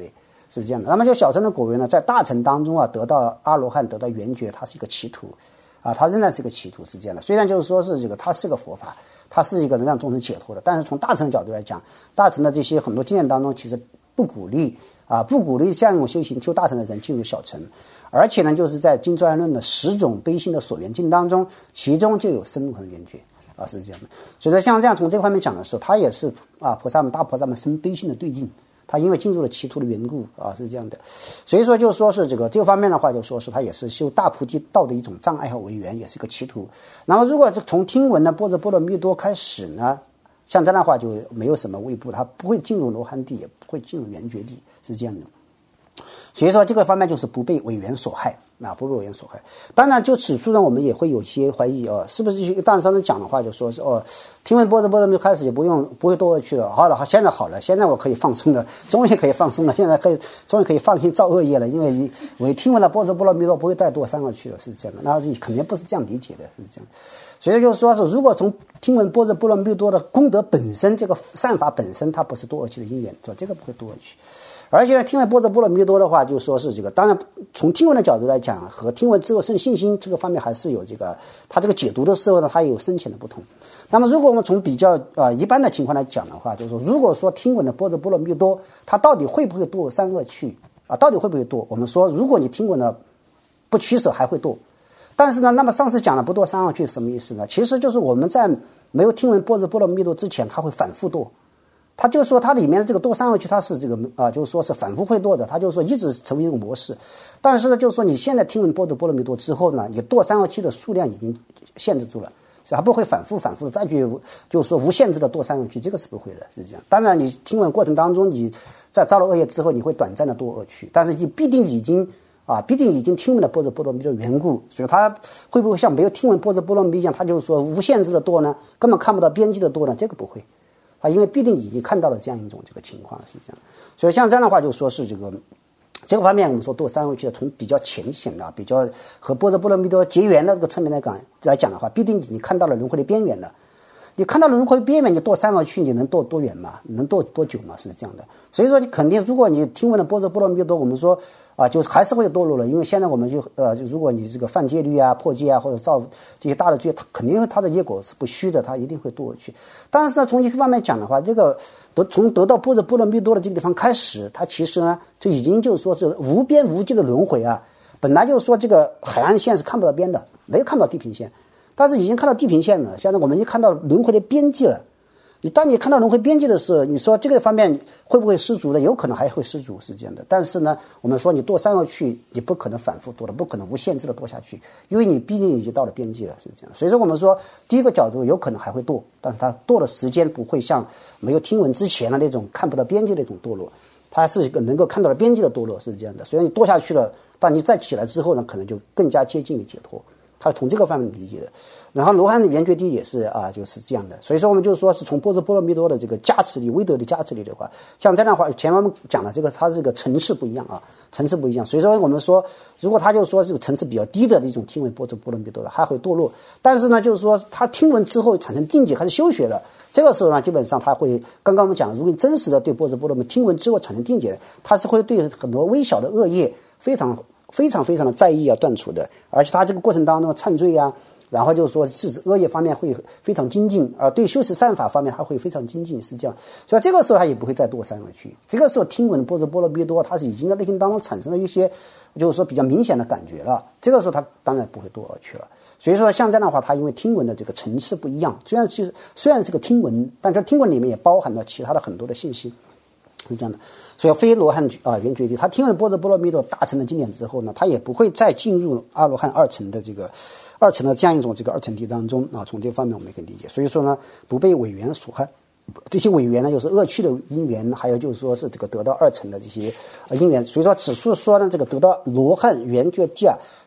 是这样的。那么就小乘的果位呢，在大乘当中啊，得到阿罗汉，得到圆觉，它是一个歧途啊，它仍然是一个歧途，是这样的。虽然就是说是这个，它是个佛法，它是一个能让众生解脱的，但是从大乘的角度来讲，大乘的这些很多经验当中，其实不鼓励啊，不鼓励这样一种修行修大乘的人进入小乘。而且呢，就是在《金庄严论》的十种悲心的所缘境当中，其中就有深入和圆觉啊，是这样的。所以说，像这样从这个方面讲的时候，它也是啊，菩萨们大菩萨们生悲心的对境。他因为进入了歧途的缘故啊，是这样的。所以说，就说是这个这个方面的话，就说是他也是修大菩提道的一种障碍和违缘，也是一个歧途。那么，如果从听闻的般若波罗蜜多开始呢，像这样的话就没有什么位步，他不会进入罗汉地，也不会进入圆觉地，是这样的。所以说这个方面就是不被违缘所害啊，不被违缘所害。当然就此处呢，我们也会有些怀疑哦，是不是大上次讲的话就说是哦，听闻般若波罗蜜开始就不用不会堕恶趣了，好了，好，现在好了，现在我可以放松了，终于可以放松了，现在可以终于可以放心造恶业了，因为我听闻了般若波罗蜜多不会再堕三恶趣了，是这样的。那肯定不是这样理解的，是这样。所以就是说是，如果从听闻般若波罗蜜多的功德本身，这个善法本身它不是堕恶趣的因缘，说这个不会堕恶趣。而且呢，听闻般若波罗蜜多的话，就说是这个，当然从听闻的角度来讲，和听闻之后生信心这个方面还是有这个，它这个解读的时候呢，它也有深浅的不同。那么，如果我们从比较啊、呃、一般的情况来讲的话，就是说，如果说听闻的般若波罗蜜多，它到底会不会堕三恶趣啊？到底会不会堕？我们说，如果你听闻的不取舍，还会堕。但是呢，那么上次讲的不堕三恶趣什么意思呢？其实就是我们在没有听闻般若波罗蜜多之前，它会反复堕。他就说它里面的这个堕三恶趣，它是这个啊，就是说是反复会堕的。他就说一直成为一种模式。但是呢，就是说你现在听闻般若波罗蜜多之后呢，你堕三恶趣的数量已经限制住了，它不会反复反复的再去，就是说无限制的堕三恶趣，这个是不会的，是这样。当然，你听闻过程当中，你在造了恶业之后，你会短暂的堕恶趣，但是你必定已经啊，必定已经听闻了般若波罗蜜多的缘故，所以它会不会像没有听闻般若波罗蜜一样，它就是说无限制的堕呢？根本看不到边际的堕呢？这个不会。啊，因为必定已经看到了这样一种这个情况，是这样。所以像这样的话，就说是这个这个方面，我们说堕三恶趣的，从比较浅显的、比较和般若波罗蜜多结缘的这个侧面来讲来讲的话，必定已经看到了轮回的边缘了。你看到轮回边缘，你堕三恶趣，你能堕多远嘛？能堕多久嘛？是这样的。所以说，你肯定，如果你听闻了般若波罗蜜多，我们说啊，就是还是会堕落了。因为现在我们就呃，就如果你这个犯戒律啊、破戒啊，或者造这些大的罪，它肯定它的业果是不虚的，它一定会堕去。但是呢，从一个方面讲的话，这个得从得到般若波罗蜜多的这个地方开始，它其实呢，就已经就是说是无边无际的轮回啊。本来就是说这个海岸线是看不到边的，没有看不到地平线。但是已经看到地平线了，现在我们已经看到轮回的边际了。你当你看到轮回边际的时候，你说这个方面会不会失足呢？有可能还会失足，是这样的。但是呢，我们说你堕三恶趣，你不可能反复堕的，不可能无限制的堕下去，因为你毕竟已经到了边际了，是这样。所以说我们说第一个角度有可能还会堕，但是它堕的时间不会像没有听闻之前的那种看不到边际的那种堕落，它是一个能够看到了边际的堕落，是这样的。所以你堕下去了，当你再起来之后呢，可能就更加接近于解脱。他从这个方面理解的，然后罗汉的圆觉地也是啊，就是这样的。所以说我们就说是从般若波罗蜜多的这个加持力、威德的加持力的话，像这样的话，前面我们讲了这个，它这个层次不一样啊，层次不一样。所以说我们说，如果他就说这个层次比较低的一种听闻般若波罗蜜多的，还会堕落。但是呢，就是说他听闻之后产生定解，开始修学了，这个时候呢，基本上他会，刚刚我们讲，如果你真实的对般若波罗蜜听闻之后产生定解，他是会对很多微小的恶业非常。非常非常的在意啊，断除的，而且他这个过程当中忏罪啊，然后就是说制止恶业方面会非常精进，而对修持善法方面他会非常精进，是这样。所以这个时候他也不会再堕三恶趣。这个时候听闻般若波罗蜜多，他是已经在内心当中产生了一些，就是说比较明显的感觉了。这个时候他当然不会堕恶趣了。所以说像这样的话，他因为听闻的这个层次不一样，虽然其实虽然这个听闻，但这听闻里面也包含了其他的很多的信息。是这样的，所以非罗汉啊圆觉地，他听闻般若波罗蜜多大乘的经典之后呢，他也不会再进入阿罗汉二乘的这个二乘的这样一种这个二乘地当中啊。从这方面我们也可以理解，所以说呢，不被违缘所害。这些违缘呢，就是恶趣的因缘，还有就是说是这个得到二乘的这些因缘。所以说此处说呢，这个得到罗汉圆觉地啊，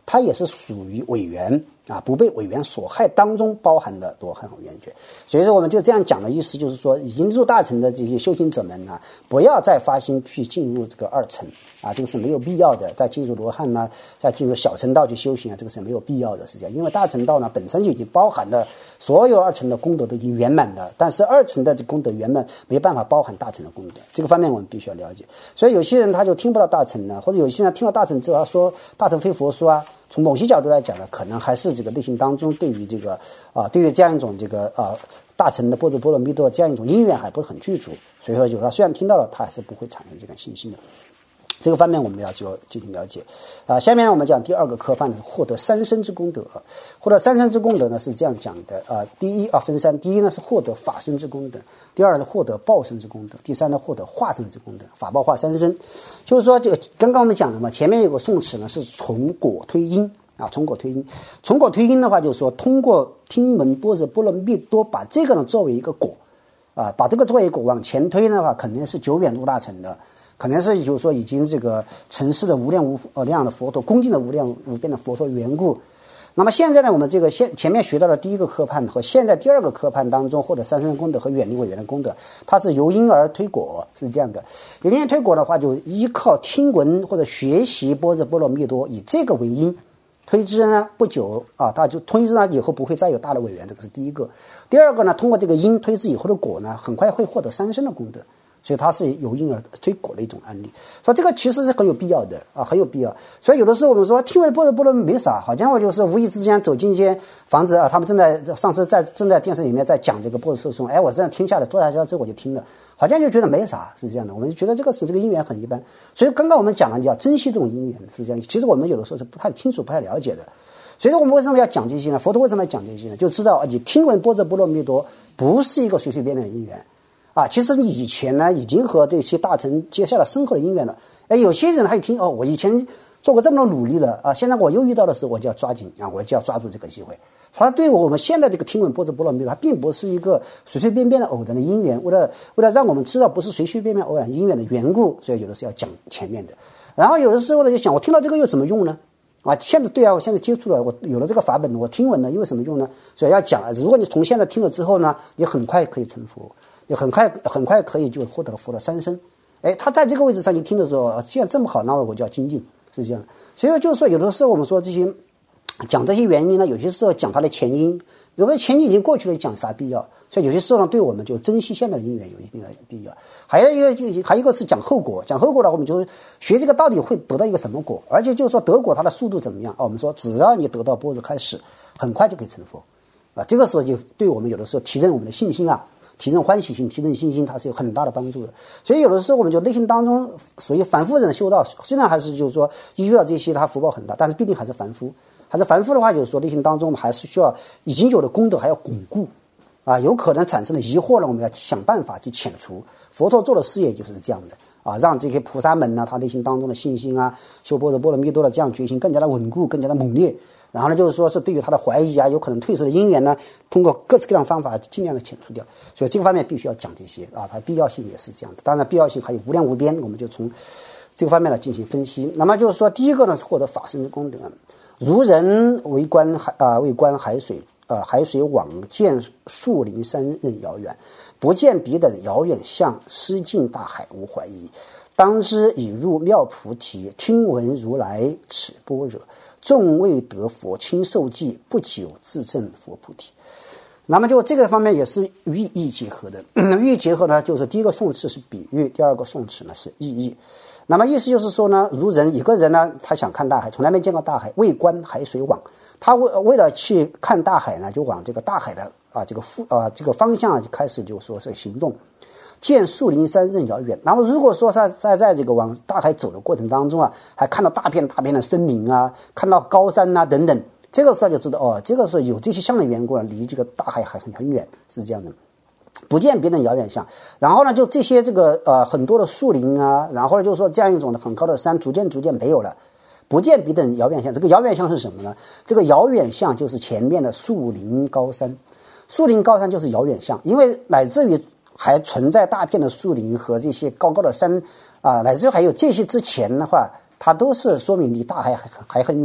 它也是属于违缘啊，不被违缘所害当中包含的罗汉和圆觉。所以说我们就这样讲的意思就是说，已经入大乘的这些修行者们呢，不要再发心去进入这个二乘啊，这个是没有必要的。再进入罗汉呢，再进入小乘道去修行啊，这个是没有必要的，是这样。因为大乘道呢本身就已经包含了所有二乘的功德都已经圆满的，但是二乘的功德圆满没办法包含大乘的功德，这个方面我们必须要了解。所以有些人他就听不到大乘呢，或者有些人听到大乘之后他说大乘非佛说啊，从某些角度来讲呢，可能还是这个内心当中对于这个啊，对于这样一种这个啊大乘的般若波罗蜜多这样一种因缘还不是很具足，所以说有他虽然听到了，他还是不会产生这个信心的。这个方面我们要就进行了解啊。下面我们讲第二个科判呢，获得三生之功德。获得三生之功德呢是这样讲的啊，第一啊分三，第一呢是获得法身之功德，第二呢获得报身之功德，第三呢获得化身之功德，法报化三生。就是说这个刚刚我们讲的嘛，前面有个宋词呢是从果推因啊，从果推因，从果推因的话就是说通过听闻般若波罗蜜多把这个呢作为一个果啊，把这个作为一个果往前推的话，肯定是久远入大乘的。可能是就是说已经这个成事的无量无量的佛陀，恭敬的无量无边的佛陀缘故。那么现在呢，我们这个现前面学到的第一个科判和现在第二个科判当中获得三生功德和远离违缘的功德，它是由因而推果，是这样的。由因而推果的话，就依靠听闻或者学习般若波罗蜜多，以这个为因推之呢，不久啊，它就推之呢以后不会再有大的违缘，这个是第一个。第二个呢，通过这个因推之以后的果呢，很快会获得三生的功德。所以它是由因而推果的一种案例，所以这个其实是很有必要的啊，很有必要。所以有的时候我们说听闻般若波罗没啥，好像我就是无意之间走进一些房子啊，他们正在上次在正在电视里面在讲这个般若受诵，哎，我这样听下来，坐下来之后我就听了，好像就觉得没啥，是这样的。我们就觉得这个是这个因缘很一般。所以刚刚我们讲了，你要珍惜这种因缘，是这样。其实我们有的时候是不太清楚、不太了解的。所以我们为什么要讲这些呢？佛陀为什么要讲这些呢？就知道你听闻般若波罗蜜多不是一个随随便便的因缘。啊，其实你以前呢已经和这些大乘结下了深厚的因缘了。哎，有些人他一听哦，我以前做过这么多努力了啊，现在我又遇到的时候，我就要抓紧啊，我就要抓住这个机会。他对我们现在这个听闻般若波罗蜜多，它并不是一个随随便便的偶然的因缘，为了为了让我们知道不是随随便便偶然因缘的缘故，所以有的是要讲前面的。然后有的时候呢就想，我听到这个又怎么用呢？啊，现在对啊，我现在接触了，我有了这个法本，我听闻了，又有什么用呢？所以要讲，如果你从现在听了之后呢，你很快可以成佛。你很快很快可以就获得了佛的三生。哎，他在这个位置上你听的时候，既然这么好，那我就要精进，是这样。所以就是说，有的时候我们说这些讲这些原因呢，有些时候讲它的前因，如果前因已经过去了，讲啥必要？所以有些时候呢，对我们就珍惜现在的因缘有一定的必要。还有一个就还有一个是讲后果，讲后果的话，我们就学这个到底会得到一个什么果，而且就是说得果它的速度怎么样啊？我们说只要你得到般若开始，很快就可以成佛啊。这个时候就对我们有的时候提振我们的信心啊。提升欢喜心，提升信心，它是有很大的帮助的。所以有的时候我们就内心当中属于凡夫人修道，虽然还是就是说遇到这些他福报很大，但是必定还是凡夫。还是凡夫的话，就是说内心当中我们还是需要已经有的功德还要巩固啊，有可能产生的疑惑呢，我们要想办法去遣除。佛陀做的事业就是这样的啊，让这些菩萨们呢，他内心当中的信心啊，修般若波罗蜜多的这样决心更加的稳固，更加的猛烈。然后呢，就是说是对于他的怀疑啊，有可能退失的因缘呢，通过各式各样的方法尽量的遣除掉。所以这个方面必须要讲这些啊，它必要性也是这样的。当然，必要性还有无量无边，我们就从这个方面来进行分析。那么就是说，第一个呢是获得法身之功德，如人为观海啊，为观海水啊，海水往见树林山任遥远，不见彼等遥远相，失尽大海无怀疑。当知已入妙菩提，听闻如来此般若，众未得佛亲受记，不久自证佛菩提。那么就这个方面也是寓意结合的。寓意结合呢，就是第一个宋词是比喻，第二个宋词呢是意义。那么意思就是说呢，如人一个人呢，他想看大海，从来没见过大海，为观海水往，他为为了去看大海呢，就往这个大海的啊这个复啊这个方向就开始就说是行动。见树林山任遥远，然后如果说在在在这个往大海走的过程当中啊，还看到大片大片的森林啊，看到高山啊等等，这个时候就知道哦，这个是有这些相的缘故了，离这个大海还很很远，是这样的。不见别人遥远相，然后呢，就这些这个呃很多的树林啊，然后呢就是说这样一种的很高的山，逐渐逐渐没有了。不见彼等遥远相，这个遥远相是什么呢？这个遥远相就是前面的树林高山，树林高山就是遥远相，因为乃至于还存在大片的树林和这些高高的山啊，乃至还有这些之前的话，它都是说明离大海还还很远。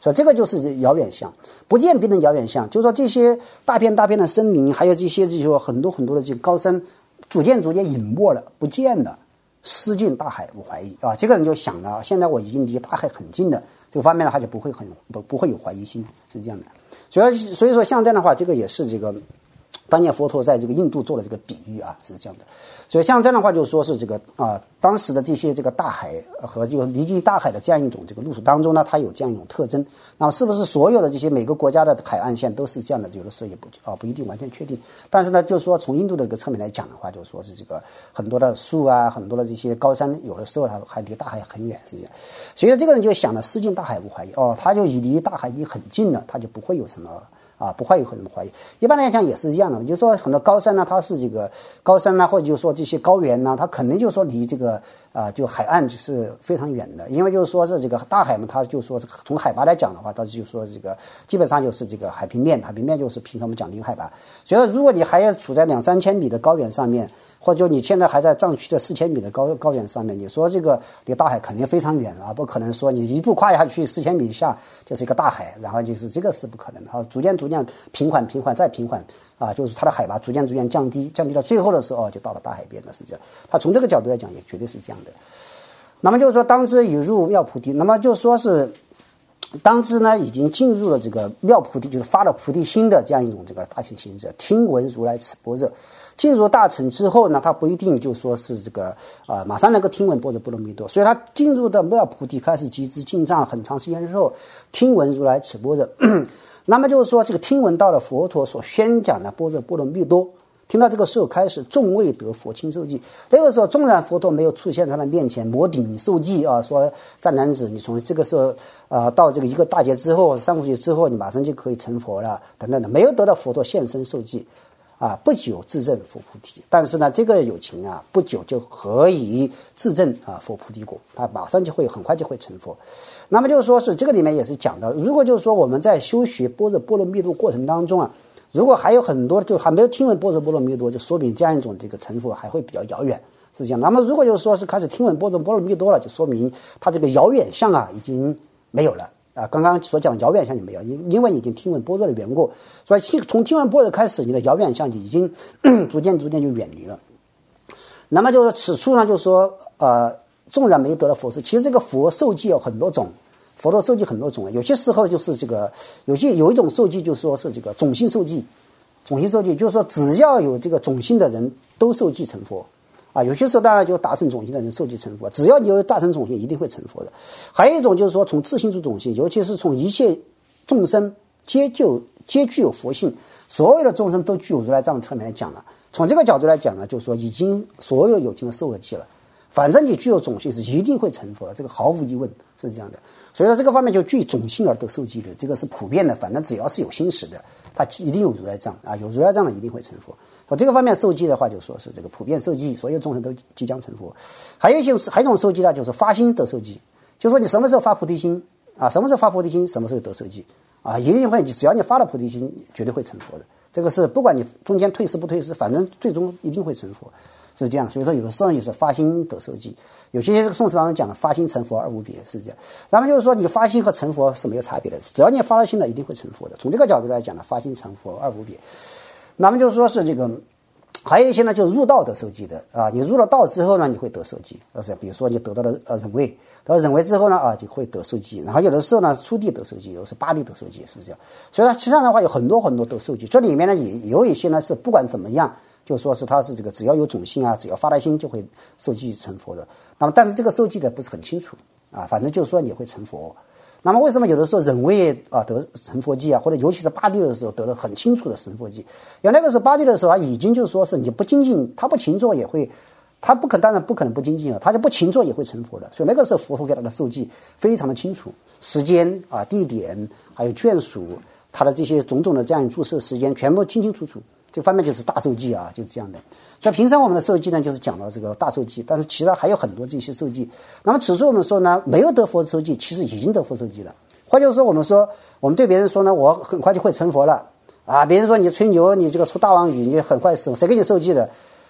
所以这个就是遥远相，不见别人遥远相，就是说这些大片大片的森林，还有这些这些很多很多的这个高山，逐渐逐渐隐没了，不见了，失尽大海无怀疑啊！这个人就想了，现在我已经离大海很近了，这个方面呢，他就不会很不不会有怀疑心，是这样的。主要所以说像这样的话，这个也是这个当年佛陀在这个印度做了这个比喻啊，是这样的。所以像这样的话，就说是这个啊，当时的这些这个大海和就离近大海的这样一种这个路数当中呢，它有这样一种特征。那么是不是所有的这些每个国家的海岸线都是这样的？有的时候也不啊不一定完全确定。但是呢，就是说从印度的这个侧面来讲的话，就是说是这个很多的树啊，很多的这些高山，有的时候它还离大海很远，是这样。所以这个人就想了，失尽大海无怀疑哦，他就离大海已经很近了，他就不会有什么。啊，不会有很多怀疑。一般来讲也是一样的，就是说很多高山呢，它是这个高山呢，或者就是说这些高原呢，它肯定就是说离这个啊、呃，就海岸就是非常远的，因为就是说是这个大海嘛，它就说从海拔来讲的话，它就说这个基本上就是这个海平面，海平面就是平常我们讲零海拔。所以说，如果你还要处在两三千米的高原上面，或者就你现在还在藏区的四千米的高高原上面，你说这个离大海肯定非常远啊，不可能说你一步跨下去四千米以下就是一个大海，然后就是这个是不可能的啊，逐渐逐渐平缓平缓再平缓啊，就是它的海拔逐渐逐渐降低，降低到最后的时候就到了大海边了，是这样。它从这个角度来讲也绝对是这样的。那么就是说当知已入妙菩提，那么就说是当知呢已经进入了这个妙菩提，就是发了菩提心的这样一种这个大行行者，听闻如来此般若。进入大乘之后呢，他不一定就说是这个啊、呃，马上能够听闻般若波罗蜜多，所以他进入的妙菩提开始集资进藏很长时间之后，听闻如来此般若，那么就是说这个听闻到了佛陀所宣讲的般若波罗蜜多，听到这个时候开始众未得佛亲受记，那个时候纵然佛陀没有出现在他的面前摩顶受记啊，说善男子，你从这个时候啊、呃、到这个一个大劫之后三五劫之后，你马上就可以成佛了等等的，没有得到佛陀现身受记。啊，不久自证佛菩提，但是呢，这个有情啊，不久就可以自证啊佛菩提果，他马上就会很快就会成佛。那么就是说是这个里面也是讲的，如果就是说我们在修学般若波罗蜜多过程当中啊，如果还有很多就还没有听闻般若波罗蜜多，就说明这样一种这个成佛还会比较遥远，是这样。那么如果就是说是开始听闻般若波罗蜜多了，就说明他这个遥远相啊已经没有了。啊，刚刚所讲的遥远相就没有，因因为已经听闻般若的缘故，所以从听闻般若开始，你的遥远相就已经逐渐逐渐就远离了。那么就是此处呢，就是说，呃，纵然没得了佛受，其实这个佛受记有很多种，佛陀受记很多种，有些时候就是这个，有些有一种受记就是说是这个种姓受记，种姓受记就是说只要有这个种姓的人都受记成佛。啊，有些时候当然就大乘种姓的人受记成佛，只要你有大乘种姓，一定会成佛的。还有一种就是说，从自性出种姓，尤其是从一切众生皆就皆具有佛性，所有的众生都具有如来藏的侧面来讲了。从这个角度来讲呢，就是说已经所有有情的受了记了，反正你具有种姓是一定会成佛的，这个毫无疑问是这样的。所以说这个方面就据种姓而得受记的，这个是普遍的，反正只要是有心识的，他一定有如来藏啊，有如来藏的一定会成佛。从这个方面受记的话，就说是这个普遍受记，所有众生都即将成佛。还有一些还有一种受记呢，就是发心得受记，就是说你什么时候发菩提心啊，什么时候发菩提心，什么时候得受记啊，一定会，只要你发了菩提心，绝对会成佛的。这个是不管你中间退失不退失，反正最终一定会成佛。是这样，所以说有的时候也是发心得受记，有些这个宋词当中讲的发心成佛二无别，是这样。咱们就是说你发心和成佛是没有差别的，只要你发了心的，一定会成佛的。从这个角度来讲呢，发心成佛二无别。那么就是说是这个，还有一些呢，就是入道得受记的啊，你入了道之后呢，你会得受记，就是比如说你得到了呃忍位，得到忍位之后呢啊，就会得受记。然后有的时候呢，初地得受记，有的是八地得受记，是这样。所以呢，实际上的话有很多很多得受记，这里面呢也有一些呢是不管怎么样。就说是他是这个只要有种性啊，只要发了心就会受记成佛的。那么但是这个受记的不是很清楚啊，反正就是说你会成佛。那么为什么有的时候忍位啊得成佛记啊，或者尤其是八地的时候得了很清楚的成佛记？因为那个时候八地的时候他已经就说是你不精进，他不勤做也会，他不可当然不可能不精进啊，他就不勤做也会成佛的。所以那个时候佛陀给他的受记非常的清楚，时间啊、地点还有眷属，他的这些种种的这样注释时间全部清清楚楚。这方面就是大受记啊，就是这样的。所以平常我们的受记呢，就是讲到这个大受记，但是其他还有很多这些受记。那么此处我们说呢，没有得佛受记，其实已经得佛受记了。或者说我们说，我们对别人说呢，我很快就会成佛了啊，别人说你吹牛，你这个出大王语，你很快死，谁给你受记的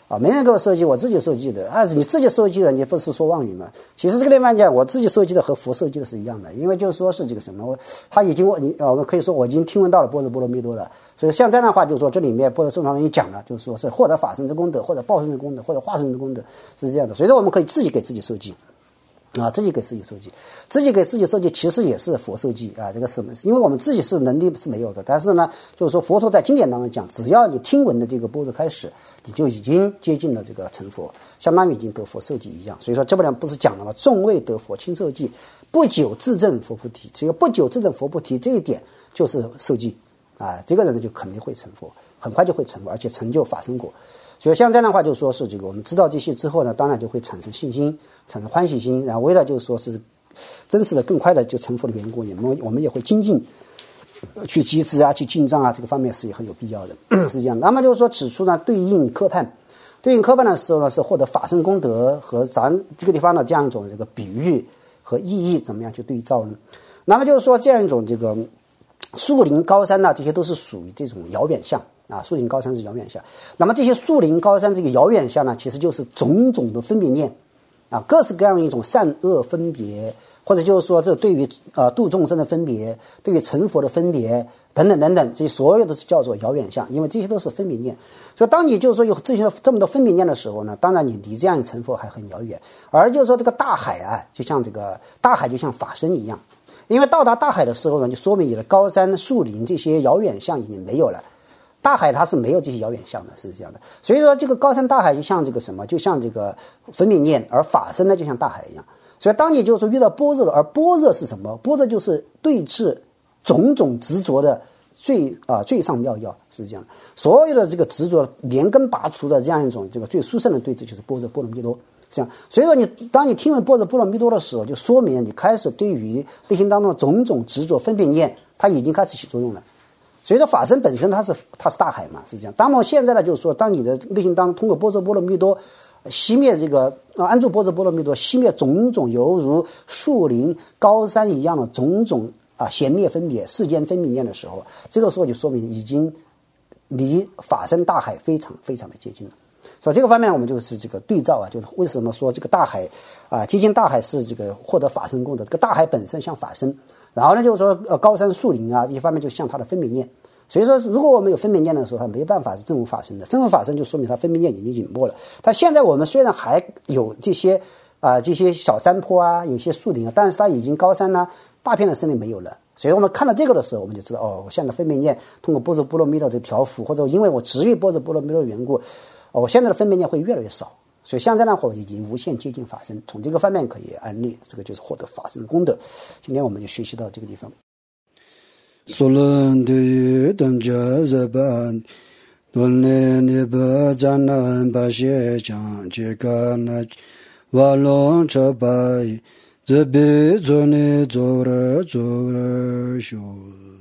啊，没人给我设计，我自己设计的。啊，你自己设计的，你不是说妄语吗？其实这个地方讲，我自己设计的和佛设计的是一样的，因为就是说是这个什么，我他已经我你呃，我们可以说我已经听闻到了般若波罗蜜多了。所以像这样的话，就是说这里面般若圣上已经讲了，就是说是获得法身之功德，或者报身之功德，或者化身之功德，是这样的。所以说我们可以自己给自己设计。啊，自己给自己设计，自己给自己设计，其实也是佛设计啊。这个是因为我们自己是能力是没有的，但是呢，就是说佛陀在经典当中讲，只要你听闻的这个般若开始，你就已经接近了这个成佛，相当于已经得佛受记一样。所以说这部分不是讲了吗？众位得佛亲受记，不久自证佛菩提。这个不久自证佛菩提这一点就是受记啊，这个人呢就肯定会成佛，很快就会成佛，而且成就法身果。所以像这样的话，就说是这个我们知道这些之后呢，当然就会产生信心，产生欢喜心，然后为了就是说是真实的更快的就成佛的缘故，我们我们也会精进去集资啊，去进账啊，这个方面是也很有必要的，是这样。那么就是说此处呢，对应科判，对应科判的时候呢，是获得法身功德和咱这个地方的这样一种这个比喻和意义怎么样去对照呢？那么就是说这样一种这个树林高山呢，这些都是属于这种遥远相。啊，树林高山是遥远相，那么这些树林高山这个遥远相呢，其实就是种种的分别念，啊，各式各样的一种善恶分别，或者就是说这对于呃度众生的分别，对于成佛的分别等等等等，这些所有都是叫做遥远相，因为这些都是分别念。所以当你就是说有这些这么多分别念的时候呢，当然你离这样成佛还很遥远。而就是说这个大海啊，就像这个大海就像法身一样，因为到达大海的时候呢，就说明你的高山树林这些遥远相已经没有了。大海它是没有这些遥远相的，是这样的。所以说这个高山大海就像这个什么，就像这个分别念，而法身呢就像大海一样。所以当你就是说遇到般若了，而般若是什么？般若就是对治种种执着的最啊、呃、最上妙药，是这样的。所有的这个执着连根拔除的这样一种这个最殊胜的对治，就是般若波罗蜜多。这样，所以说你当你听闻般若波罗蜜多的时候，就说明你开始对于内心当中的种种执着分别念，它已经开始起作用了。所以说法身本身它是它是大海嘛，是这样。当我们现在呢，就是说，当你的内心当中通过般若波罗蜜多熄灭这个呃安住般若波罗蜜多熄灭种种犹如树林高山一样的种种啊闲灭分别世间分别念的时候，这个时候就说明已经离法身大海非常非常的接近了。所以这个方面我们就是这个对照啊，就是为什么说这个大海啊接近大海是这个获得法身功德，这个大海本身像法身。然后呢，就是说，呃，高山树林啊，这些方面就像它的分别念。所以说，如果我们有分别念的时候，它没办法是证悟法身的。证悟法身就说明它分别念已经隐没了。它现在我们虽然还有这些啊、呃、这些小山坡啊，有些树林啊，但是它已经高山呢、啊，大片的森林没有了。所以我们看到这个的时候，我们就知道，哦，我现在分别念通过般若波罗蜜多的调伏，或者因为我执于般若波罗蜜多的缘故，哦，我现在的分别念会越来越少。所以像这样的话，已经无限接近法身。从这个方面可以安利，这个就是获得法身的功德。今天我们就学习到这个地方。 索伦的等家日本，伦内尼不占南巴些讲这个那瓦隆车白，这边做呢做了做了修。